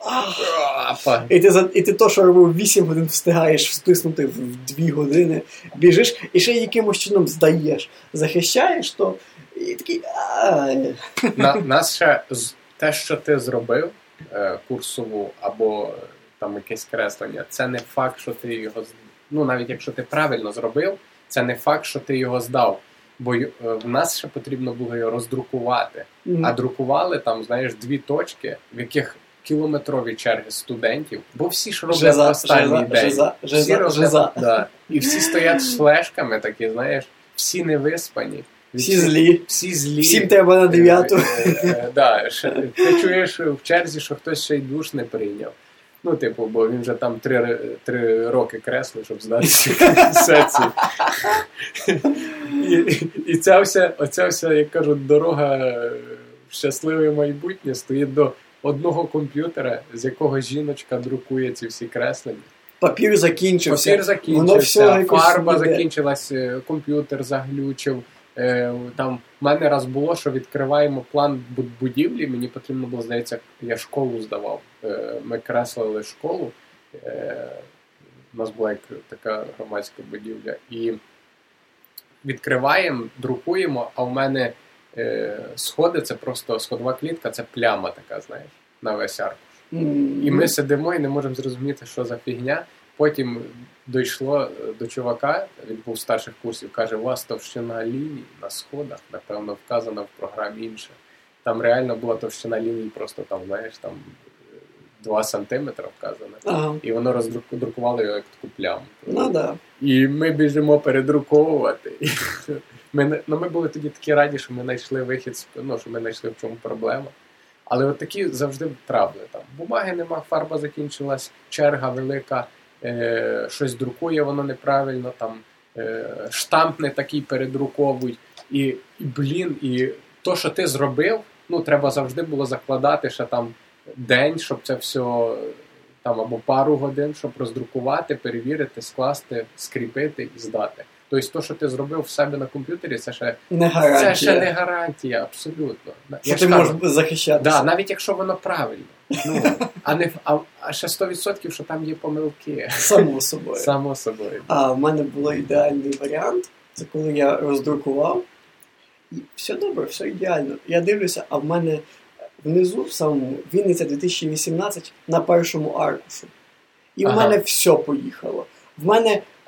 Апа. І ти, за, і ти то, що робив вісім годин, встигаєш встиснути в дві години, біжиш, і ще якимось чином здаєш. Захищаєш, то і такий... ай. На, нас ще з- те, що ти зробив, е, курсову або е, там якесь креслення, це не факт, що ти його... з- Ну, навіть якщо ти правильно зробив, це не факт, що ти його здав. Бо й- е, в нас ще потрібно було його роздрукувати. Мгм. А друкували там, знаєш, дві точки, в яких кілометрові черги студентів, бо всі ж роблять Жиза, останній жиза, день. жиза, всі жиза, роблять, жиза. да. І всі стоять з флешками такі, знаєш, всі невиспані. Всі злі. Всі злі. Всім треба на дев'яту. Е, е, е, да, ще- ти чуєш в черзі, що хтось ще й душ не прийняв. Ну, типу, бо він вже там три, три роки креслив, щоб здати сесію. І, і ця вся, оця вся, як кажуть, дорога в щасливе майбутнє стоїть до одного комп'ютера, з якого жіночка друкує ці всі креслення. Папір закінчився. Папір Воно закінчився, все якось фарба йде. закінчилась, е, комп'ютер заглючив. Е, Там в мене раз було, що відкриваємо план буд- будівлі, мені потрібно було, здається, я школу здавав. Е, Ми креслили школу, е, у нас була як така громадська будівля. І відкриваємо, друкуємо, а в мене е, сходи, це просто сходова клітка, це пляма така, знаєш, на весь аркуш. М. І ми сидимо і не можемо зрозуміти, що за фігня. Потім дійшло до чувака, він був з старших курсів, каже, у вас товщина ліній на сходах, напевно, вказана в програмі інше. Там реально була товщина ліній просто там, знаєш, там два сантиметри вказана. Ага. І воно роздрукувало його як таку пляму. Ну, да. І ми біжимо передруковувати. Ми, не- ну, ми були тоді такі раді, що ми знайшли вихід, з- ну, що ми знайшли в чому проблема. Але от такі завжди травли. Там бумаги нема, фарба закінчилась, черга велика, е, щось друкує, воно неправильно, там е, штамп не такий передруковують. І, і, блін, і то, що ти зробив, ну, треба завжди було закладати ще там день, щоб це все, там, або пару годин, щоб роздрукувати, перевірити, скласти, скріпити і здати. Тобто, то, що ти зробив в себе на комп'ютері, це ще, Не гарантія. це ще не гарантія, абсолютно. Що Я ти ж кажу, можеш захищатися. да, навіть якщо воно правильно. Ну, а, не, а, а ще сто відсотків, що там є помилки. Само собою. Само собою. А в мене був ідеальний варіант. Це коли я роздрукував. І все добре, все ідеально. Я дивлюся, а в мене внизу, в самому, Вінниця дві тисячі вісімнадцять, на першому аркушу. І в Ага. мене все поїхало. В мене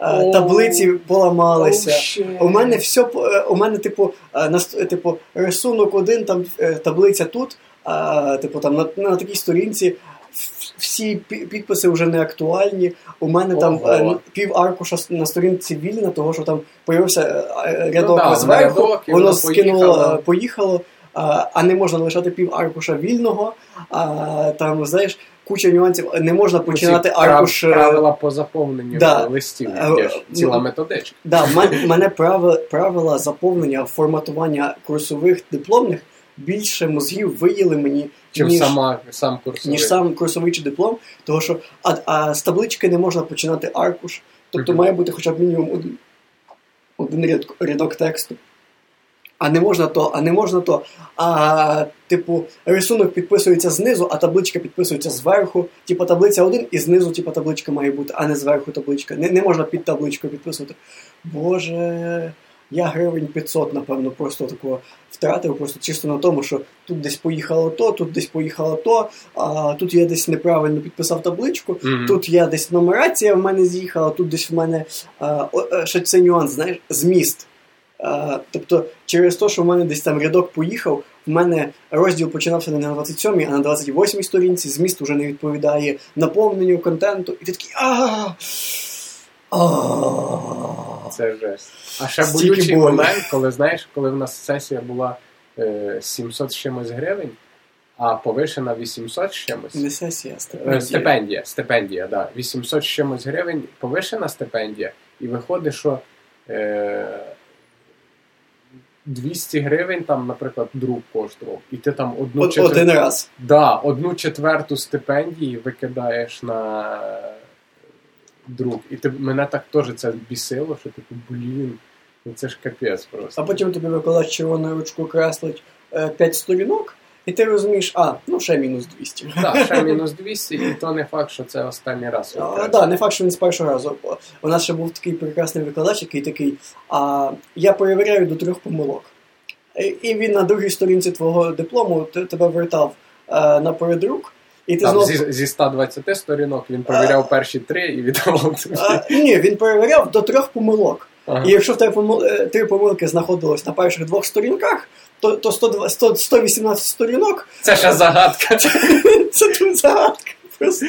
oh. таблиці поламалися. Oh, у мене все, у мене, типу, на, типу рисунок один, там таблиця тут, а, типу, там на, на такій сторінці всі підписи вже не актуальні. У мене там oh. пів аркуша на сторінці вільна, того, що там появився рядок ну, да, зверху, рядок, воно, воно скинуло, поїхало. поїхало, а, а не можна лишати пів аркуша вільного, а там, знаєш, куча нюансів, не можна починати Ці аркуш... правила по заповненню да. листів, є ж ціла методичка. Да, в мене правила, правила заповнення, форматування курсових дипломних більше мозгів виїли мені, Чим ніж, сама, сам курсовий. ніж сам курсовий чи диплом, тому що а, а з таблички не можна починати аркуш, тобто mm-hmm. має бути хоча б мінімум один, один рядок, рядок тексту. А не можна то, а не можна то. А, типу, рисунок підписується знизу, а табличка підписується зверху. Типу, таблиця один і знизу, типу, табличка має бути, а не зверху табличка. Не, не можна під табличкою підписувати. Боже, я гривень п'ятсот, напевно, просто такого втратив, просто чисто на тому, що тут десь поїхало то, тут десь поїхало то, а тут я десь неправильно підписав табличку, mm-hmm. тут я десь нумерація в мене з'їхала, тут десь в мене, а, о, ще це нюанс, знаєш, зміст. Uh, тобто, через те, що в мене десь там рядок поїхав, в мене розділ починався не на двадцять сьомій, а на двадцять восьмій сторінці, зміст уже не відповідає наповненню контенту, і ти такий ааа Це жесть. А ще болючий момент, коли, знаєш, коли в нас сесія була е, сімсот з чимось гривень, а повишена вісімсот з чимось. Не сесія, а стипендія. Стипендія, стипендія, да. вісімсот з чимось гривень повишена стипендія, і виходить, що е, двісті гривень там, наприклад, друк коштував. І ти там одну, Од, четвер... один раз. Да, одну четверту стипендії викидаєш на друк. І ти... мене так теж це бісило, що типу, блін, ну це ж капець просто. А потім тобі викладач червоною ручкою креслить е, п'ять сторінок, і ти розумієш, а, ну ще мінус двісті. Так, да, ще мінус двісті, і то не факт, що це останній раз. Так, да, не факт, що він з першого разу. У нас ще був такий прекрасний викладач, який такий, а, я перевіряю до трьох помилок. І він на другій сторінці твого диплому тебе вертав а, на передрук. І ти Там знов... зі, зі ста двадцяти сторінок він перевіряв а, перші три і віддавав тобі. Ні, він перевіряв до трьох помилок. Ага. І якщо в тебе помил... три помилки знаходились на перших двох сторінках, то, то сто, сто, сто вісімнадцять сторінок... Це ще загадка. Це тут загадка. Просто...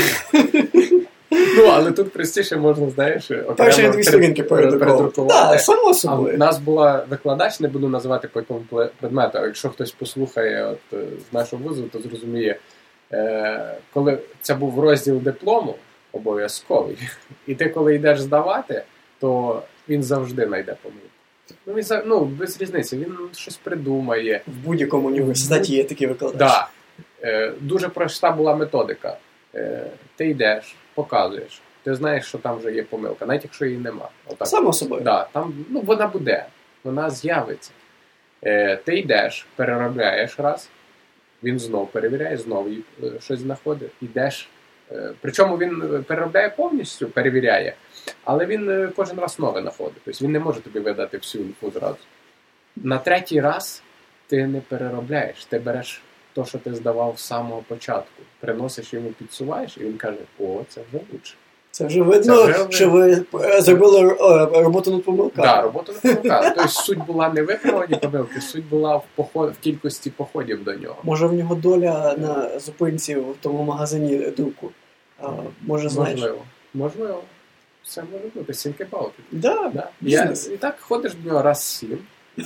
Ну, але тут простіше можна, знаєш, окремо перші дві сторінки передрукувати. Так, само собою. У нас була викладач, не буду називати по якому предмету, а якщо хтось послухає от, з нашого вузу, то зрозуміє, е, коли це був розділ диплому, обов'язковий, і ти коли йдеш здавати, то він завжди знайде помилку. Ну, він, ну, без різниці, він щось придумає. В будь-якому університеті є такі викладачі. Так. Е, дуже проста була методика. Е, ти йдеш, показуєш, ти знаєш, що там вже є помилка, навіть якщо її нема. Отак. Само собою. Да, там, ну, вона буде, вона з'явиться. Е, ти йдеш, переробляєш раз, він знов перевіряє, знов е, щось знаходить, йдеш. Е, причому він переробляє повністю, перевіряє, але він е, кожен раз нове знаходить. Тобто він не може тобі видати всю інфу зразу. На третій раз ти не переробляєш, ти береш то, що ти здавав з самого початку, приносиш йому, підсуваєш, і він каже, о, це вже лучше. Це вже видно, це вже... що ви зробили роботу над помилками. Так, да, роботу над помилками. Тобто суть була не виправлені помилки, суть була в, поход... в кількості походів до нього. Може в нього доля на зупинці в тому магазині друку. А, може, знаєш? Можливо. Можливо. Все може бути. Think about it. Да, да. Я... І так ходиш до нього раз сім.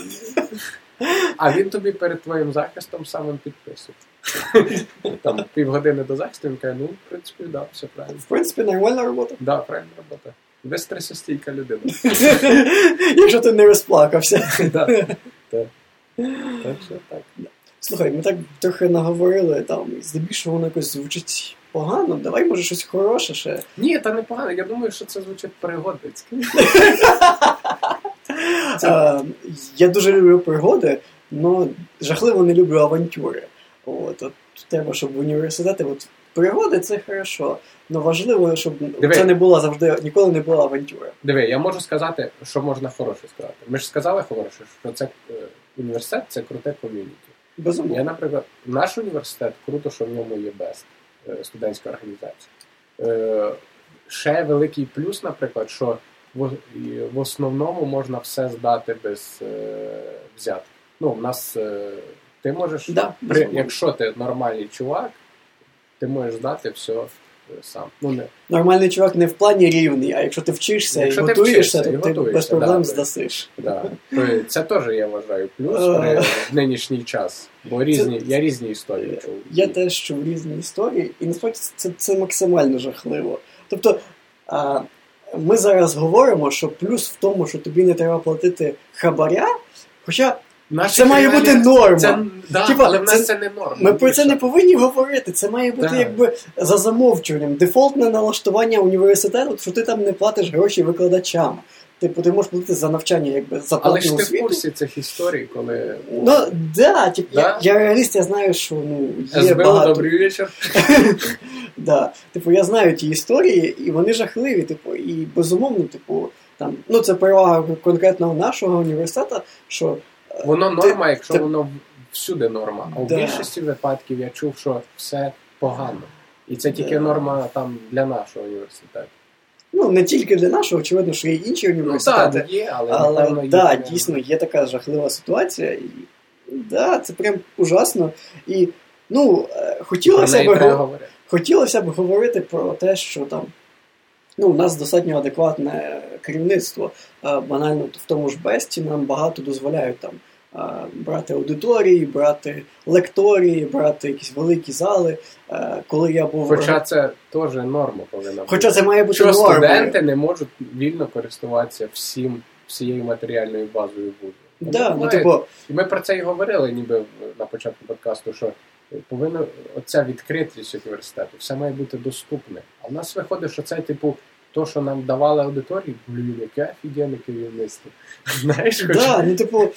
А він тобі перед твоїм захистом самим підписує. Там півгодини до захисту, він каже, ну, в принципі, да, все правильно. В принципі, нормальна робота. Так, да, правильна робота. Ви стресостійка людина. Якщо ти не розплакався. Так, так. Так що так. Слухай, ми так трохи наговорили, там, здебільшого воно якось звучить погано. Давай, може, щось хороше ще. Ні, та не погано. Я думаю, що це звучить пригодницько. Це... Я дуже люблю пригоди, але жахливо не люблю авантюри. От, от треба, щоб в університеті от, пригоди це хорошо, але важливо, щоб Диви. це не була завжди, ніколи не була авантюра. Диви, я можу сказати, що можна хороше сказати. Ми ж сказали хороше, що це е, університет, це круте ком'юніті. Безумовно. Я, наприклад, наш університет, круто, що в ньому є бест, е, студентська організація. Е, ще великий плюс, наприклад, що в, в основному можна все здати без е, взятки. Ну, в нас е, ти можеш, да, при, якщо ти нормальний чувак, ти можеш здати все сам. Ну, не. Нормальний чувак не в плані рівний, а якщо ти вчишся якщо і ти готуєшся, то ти готуєшся, без проблем да, здасиш. Да. Це теж, я вважаю, плюс при нинішній час. Бо різні, це, я різні історії чув. Я теж чув різні історії, і насправді це, це максимально жахливо. Тобто, а, ми зараз говоримо, що плюс в тому, що тобі не треба платити хабаря, хоча Наші це має бути норма. Це, да, Тіпа, але в нас це, це не норма. Ми про це не повинні говорити. Це має бути да. якби за замовчуванням. Дефолтне налаштування університету, що ти там не платиш гроші викладачам. Типу, ти можеш платити за навчання, якби за платну освіту. Але ж ти в курсі цих історій, коли... Ну, да, типу, да? Я, я реаліст, я знаю, що ну, є ес бе о, багато... добрий вечір. Да. Типу, я знаю ті історії, і вони жахливі, типу, і безумовно, типу, там, ну, це перевага конкретного нашого університету, що воно норма, ти, якщо ти... воно всюди норма. А в да. більшості випадків я чув, що все погано. І це тільки да. норма там для нашого університету. Ну, не тільки для нашого, очевидно, що є інші університети. Ну, так, є, але, але напевно, є. Да, дійсно, є така жахлива ситуація. І, да, це прям ужасно. І, ну, хотілося б, хотілося б говорити про те, що там, ну, у нас достатньо адекватне керівництво. Банально в тому ж Бесті нам багато дозволяють там брати аудиторії, брати лекторії, брати якісь великі зали. Коли я був... Хоча це теж норма повинна бути. Хоча це має бути що нормою. Студенти не можуть вільно користуватися всім, всією матеріальною базою вузу. Да, ну, типу... І ми про це і говорили ніби на початку подкасту, що повинна оця відкритість університету, все має бути доступне. А в нас виходить, що це, типу, то, що нам давали аудиторії, блін, яке офігенне керівництво. Знаєш, хоч... Да, ну, типу,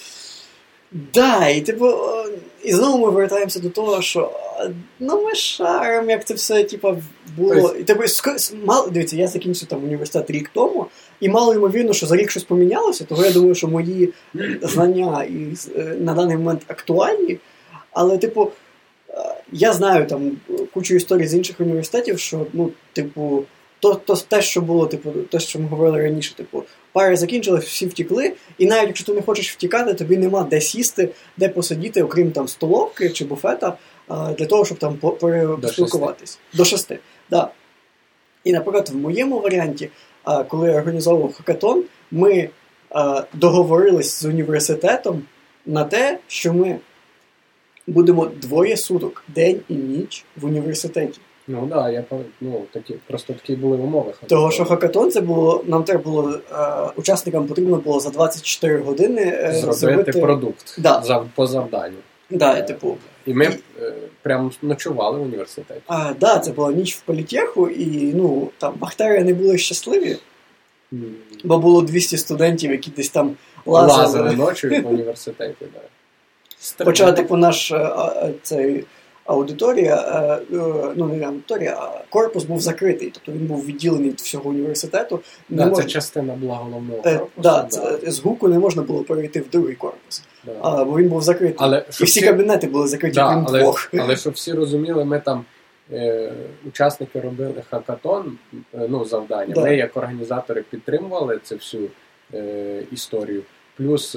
да, і, типу, і знову ми вертаємося до того, що, ну, ми шаром, як це все, типу, було. Тобто... І, типу, мало, дивіться, я закінчив там університет рік тому, і мало ймовірно, що за рік щось помінялося, того я думаю, що мої знання і, на даний момент актуальні, але, типу, я знаю там кучу історій з інших університетів, що, ну, типу, То, то те, що було, типу, те, що ми говорили раніше, типу, пари закінчились, всі втікли, і навіть якщо ти не хочеш втікати, тобі нема де сісти, де посидіти, окрім там столовки чи буфета, для того, щоб там поспілкуватись. До шести. Да. І, наприклад, в моєму варіанті, коли я організовував хакатон, ми договорились з університетом на те, що ми будемо двоє суток, день і ніч в університеті. Ну да, я ну такі просто такі були умови. Того, що хакатон це було, нам треба було е, учасникам потрібно було за двадцять чотири години е, зробити, зробити продукт да. за по завданню. Да, е, типу. І ми і... е, прямо ночували в університеті. А, да, це була ніч в політеху, і ну там бахтери не були щасливі, mm. бо було двісті студентів, які десь там лазили, лазили ночі в університеті. Да. Хоча, типу, наш а, цей аудиторія, ну не аудиторія, а корпус був закритий, тобто він був відділений від всього університету. Да, можна... Це частина була головного корпусу. Да, да. З ГУКу не можна було перейти в другий корпус, да. а, бо він був закритий. Але, і всі, всі кабінети були закриті, да, крім але, двох. Але щоб всі розуміли, ми там е, учасники робили хакатон, е, ну завдання, да. Ми як організатори підтримували цю всю е, історію. Плюс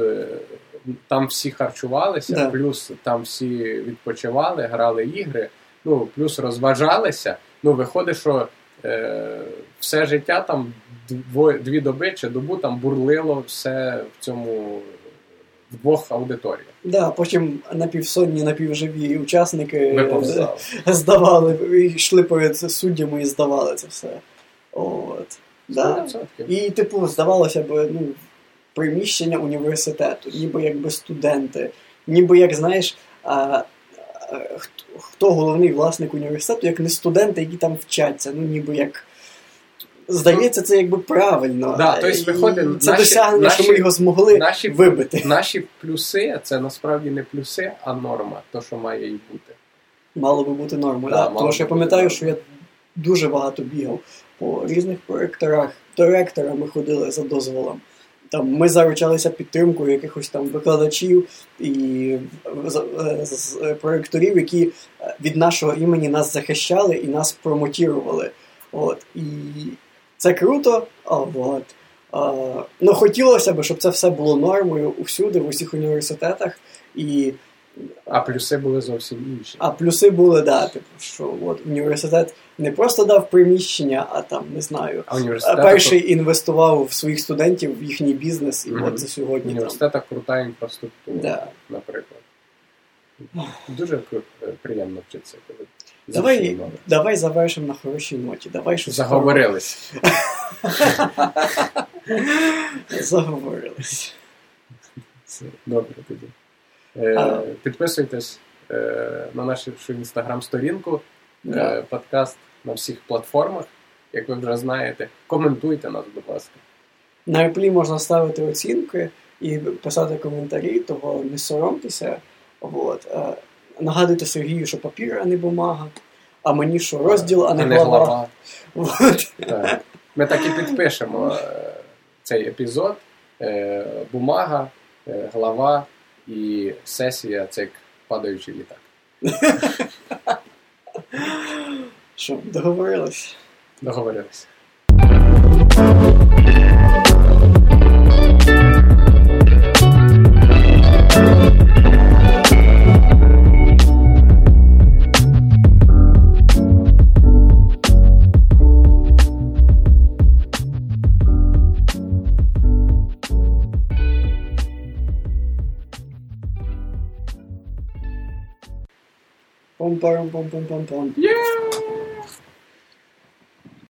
там всі харчувалися, да. Плюс там всі відпочивали, грали ігри, ну, плюс розважалися. Ну, виходить, що е, все життя там дво, дві доби чи добу там бурлило все в цьому в двох аудиторіях. Да, потім напівсонні, напівживі учасники здавали, йшли перед суддями і здавали це все. От. Да. І, типу, здавалося б, ну, приміщення університету, ніби якби студенти, ніби як, знаєш, а, а, хто, хто головний власник університету, як не студенти, які там вчаться, ну ніби як, здається, це якби правильно. Да, тобто, виходить, це наші, досягнення, наші, що ми його змогли наші, вибити. Наші плюси, це насправді не плюси, а норма, то, що має і бути. Мало би бути нормою, да, да, тому що я пам'ятаю, що я дуже багато бігав по різних проекторах, до ректора ми ходили за дозволом. Там ми заручалися підтримкою якихось там викладачів і проєкторів, які від нашого імені нас захищали і нас промотірували. От. І це круто, а, от. А, ну, хотілося б, щоб це все було нормою усюди, в усіх університетах. І, а плюси були зовсім інші. А плюси були, да, типу, що от університет не просто дав приміщення, а там, не знаю, а університет перший то... інвестував в своїх студентів в їхній бізнес, і mm-hmm. от це сьогодні. В університетах крута інфраструктура, да. наприклад. Дуже приємно вчитися. Давай, давай завершимо на хорошій ноті. Давай щось. Заговорились. Заговорились. Добре тоді. Е, підписуйтесь е, на нашу інстаграм-сторінку, да. е, подкаст на всіх платформах, як ви вже знаєте. Коментуйте нас, будь ласка. На Apple можна ставити оцінки і писати коментарі, того не соромтеся. От. Е, нагадуйте Сергію, що папір, а не бумага, а мені, що розділ, а не, а не глава. глава. От. Так. Ми так і підпишемо е, цей епізод. Е, бумага, е, глава і сесія – це як падаючий літак. Що, договорились? Договорились. Пом-парам-пом-пом-пом-пом. Yeah!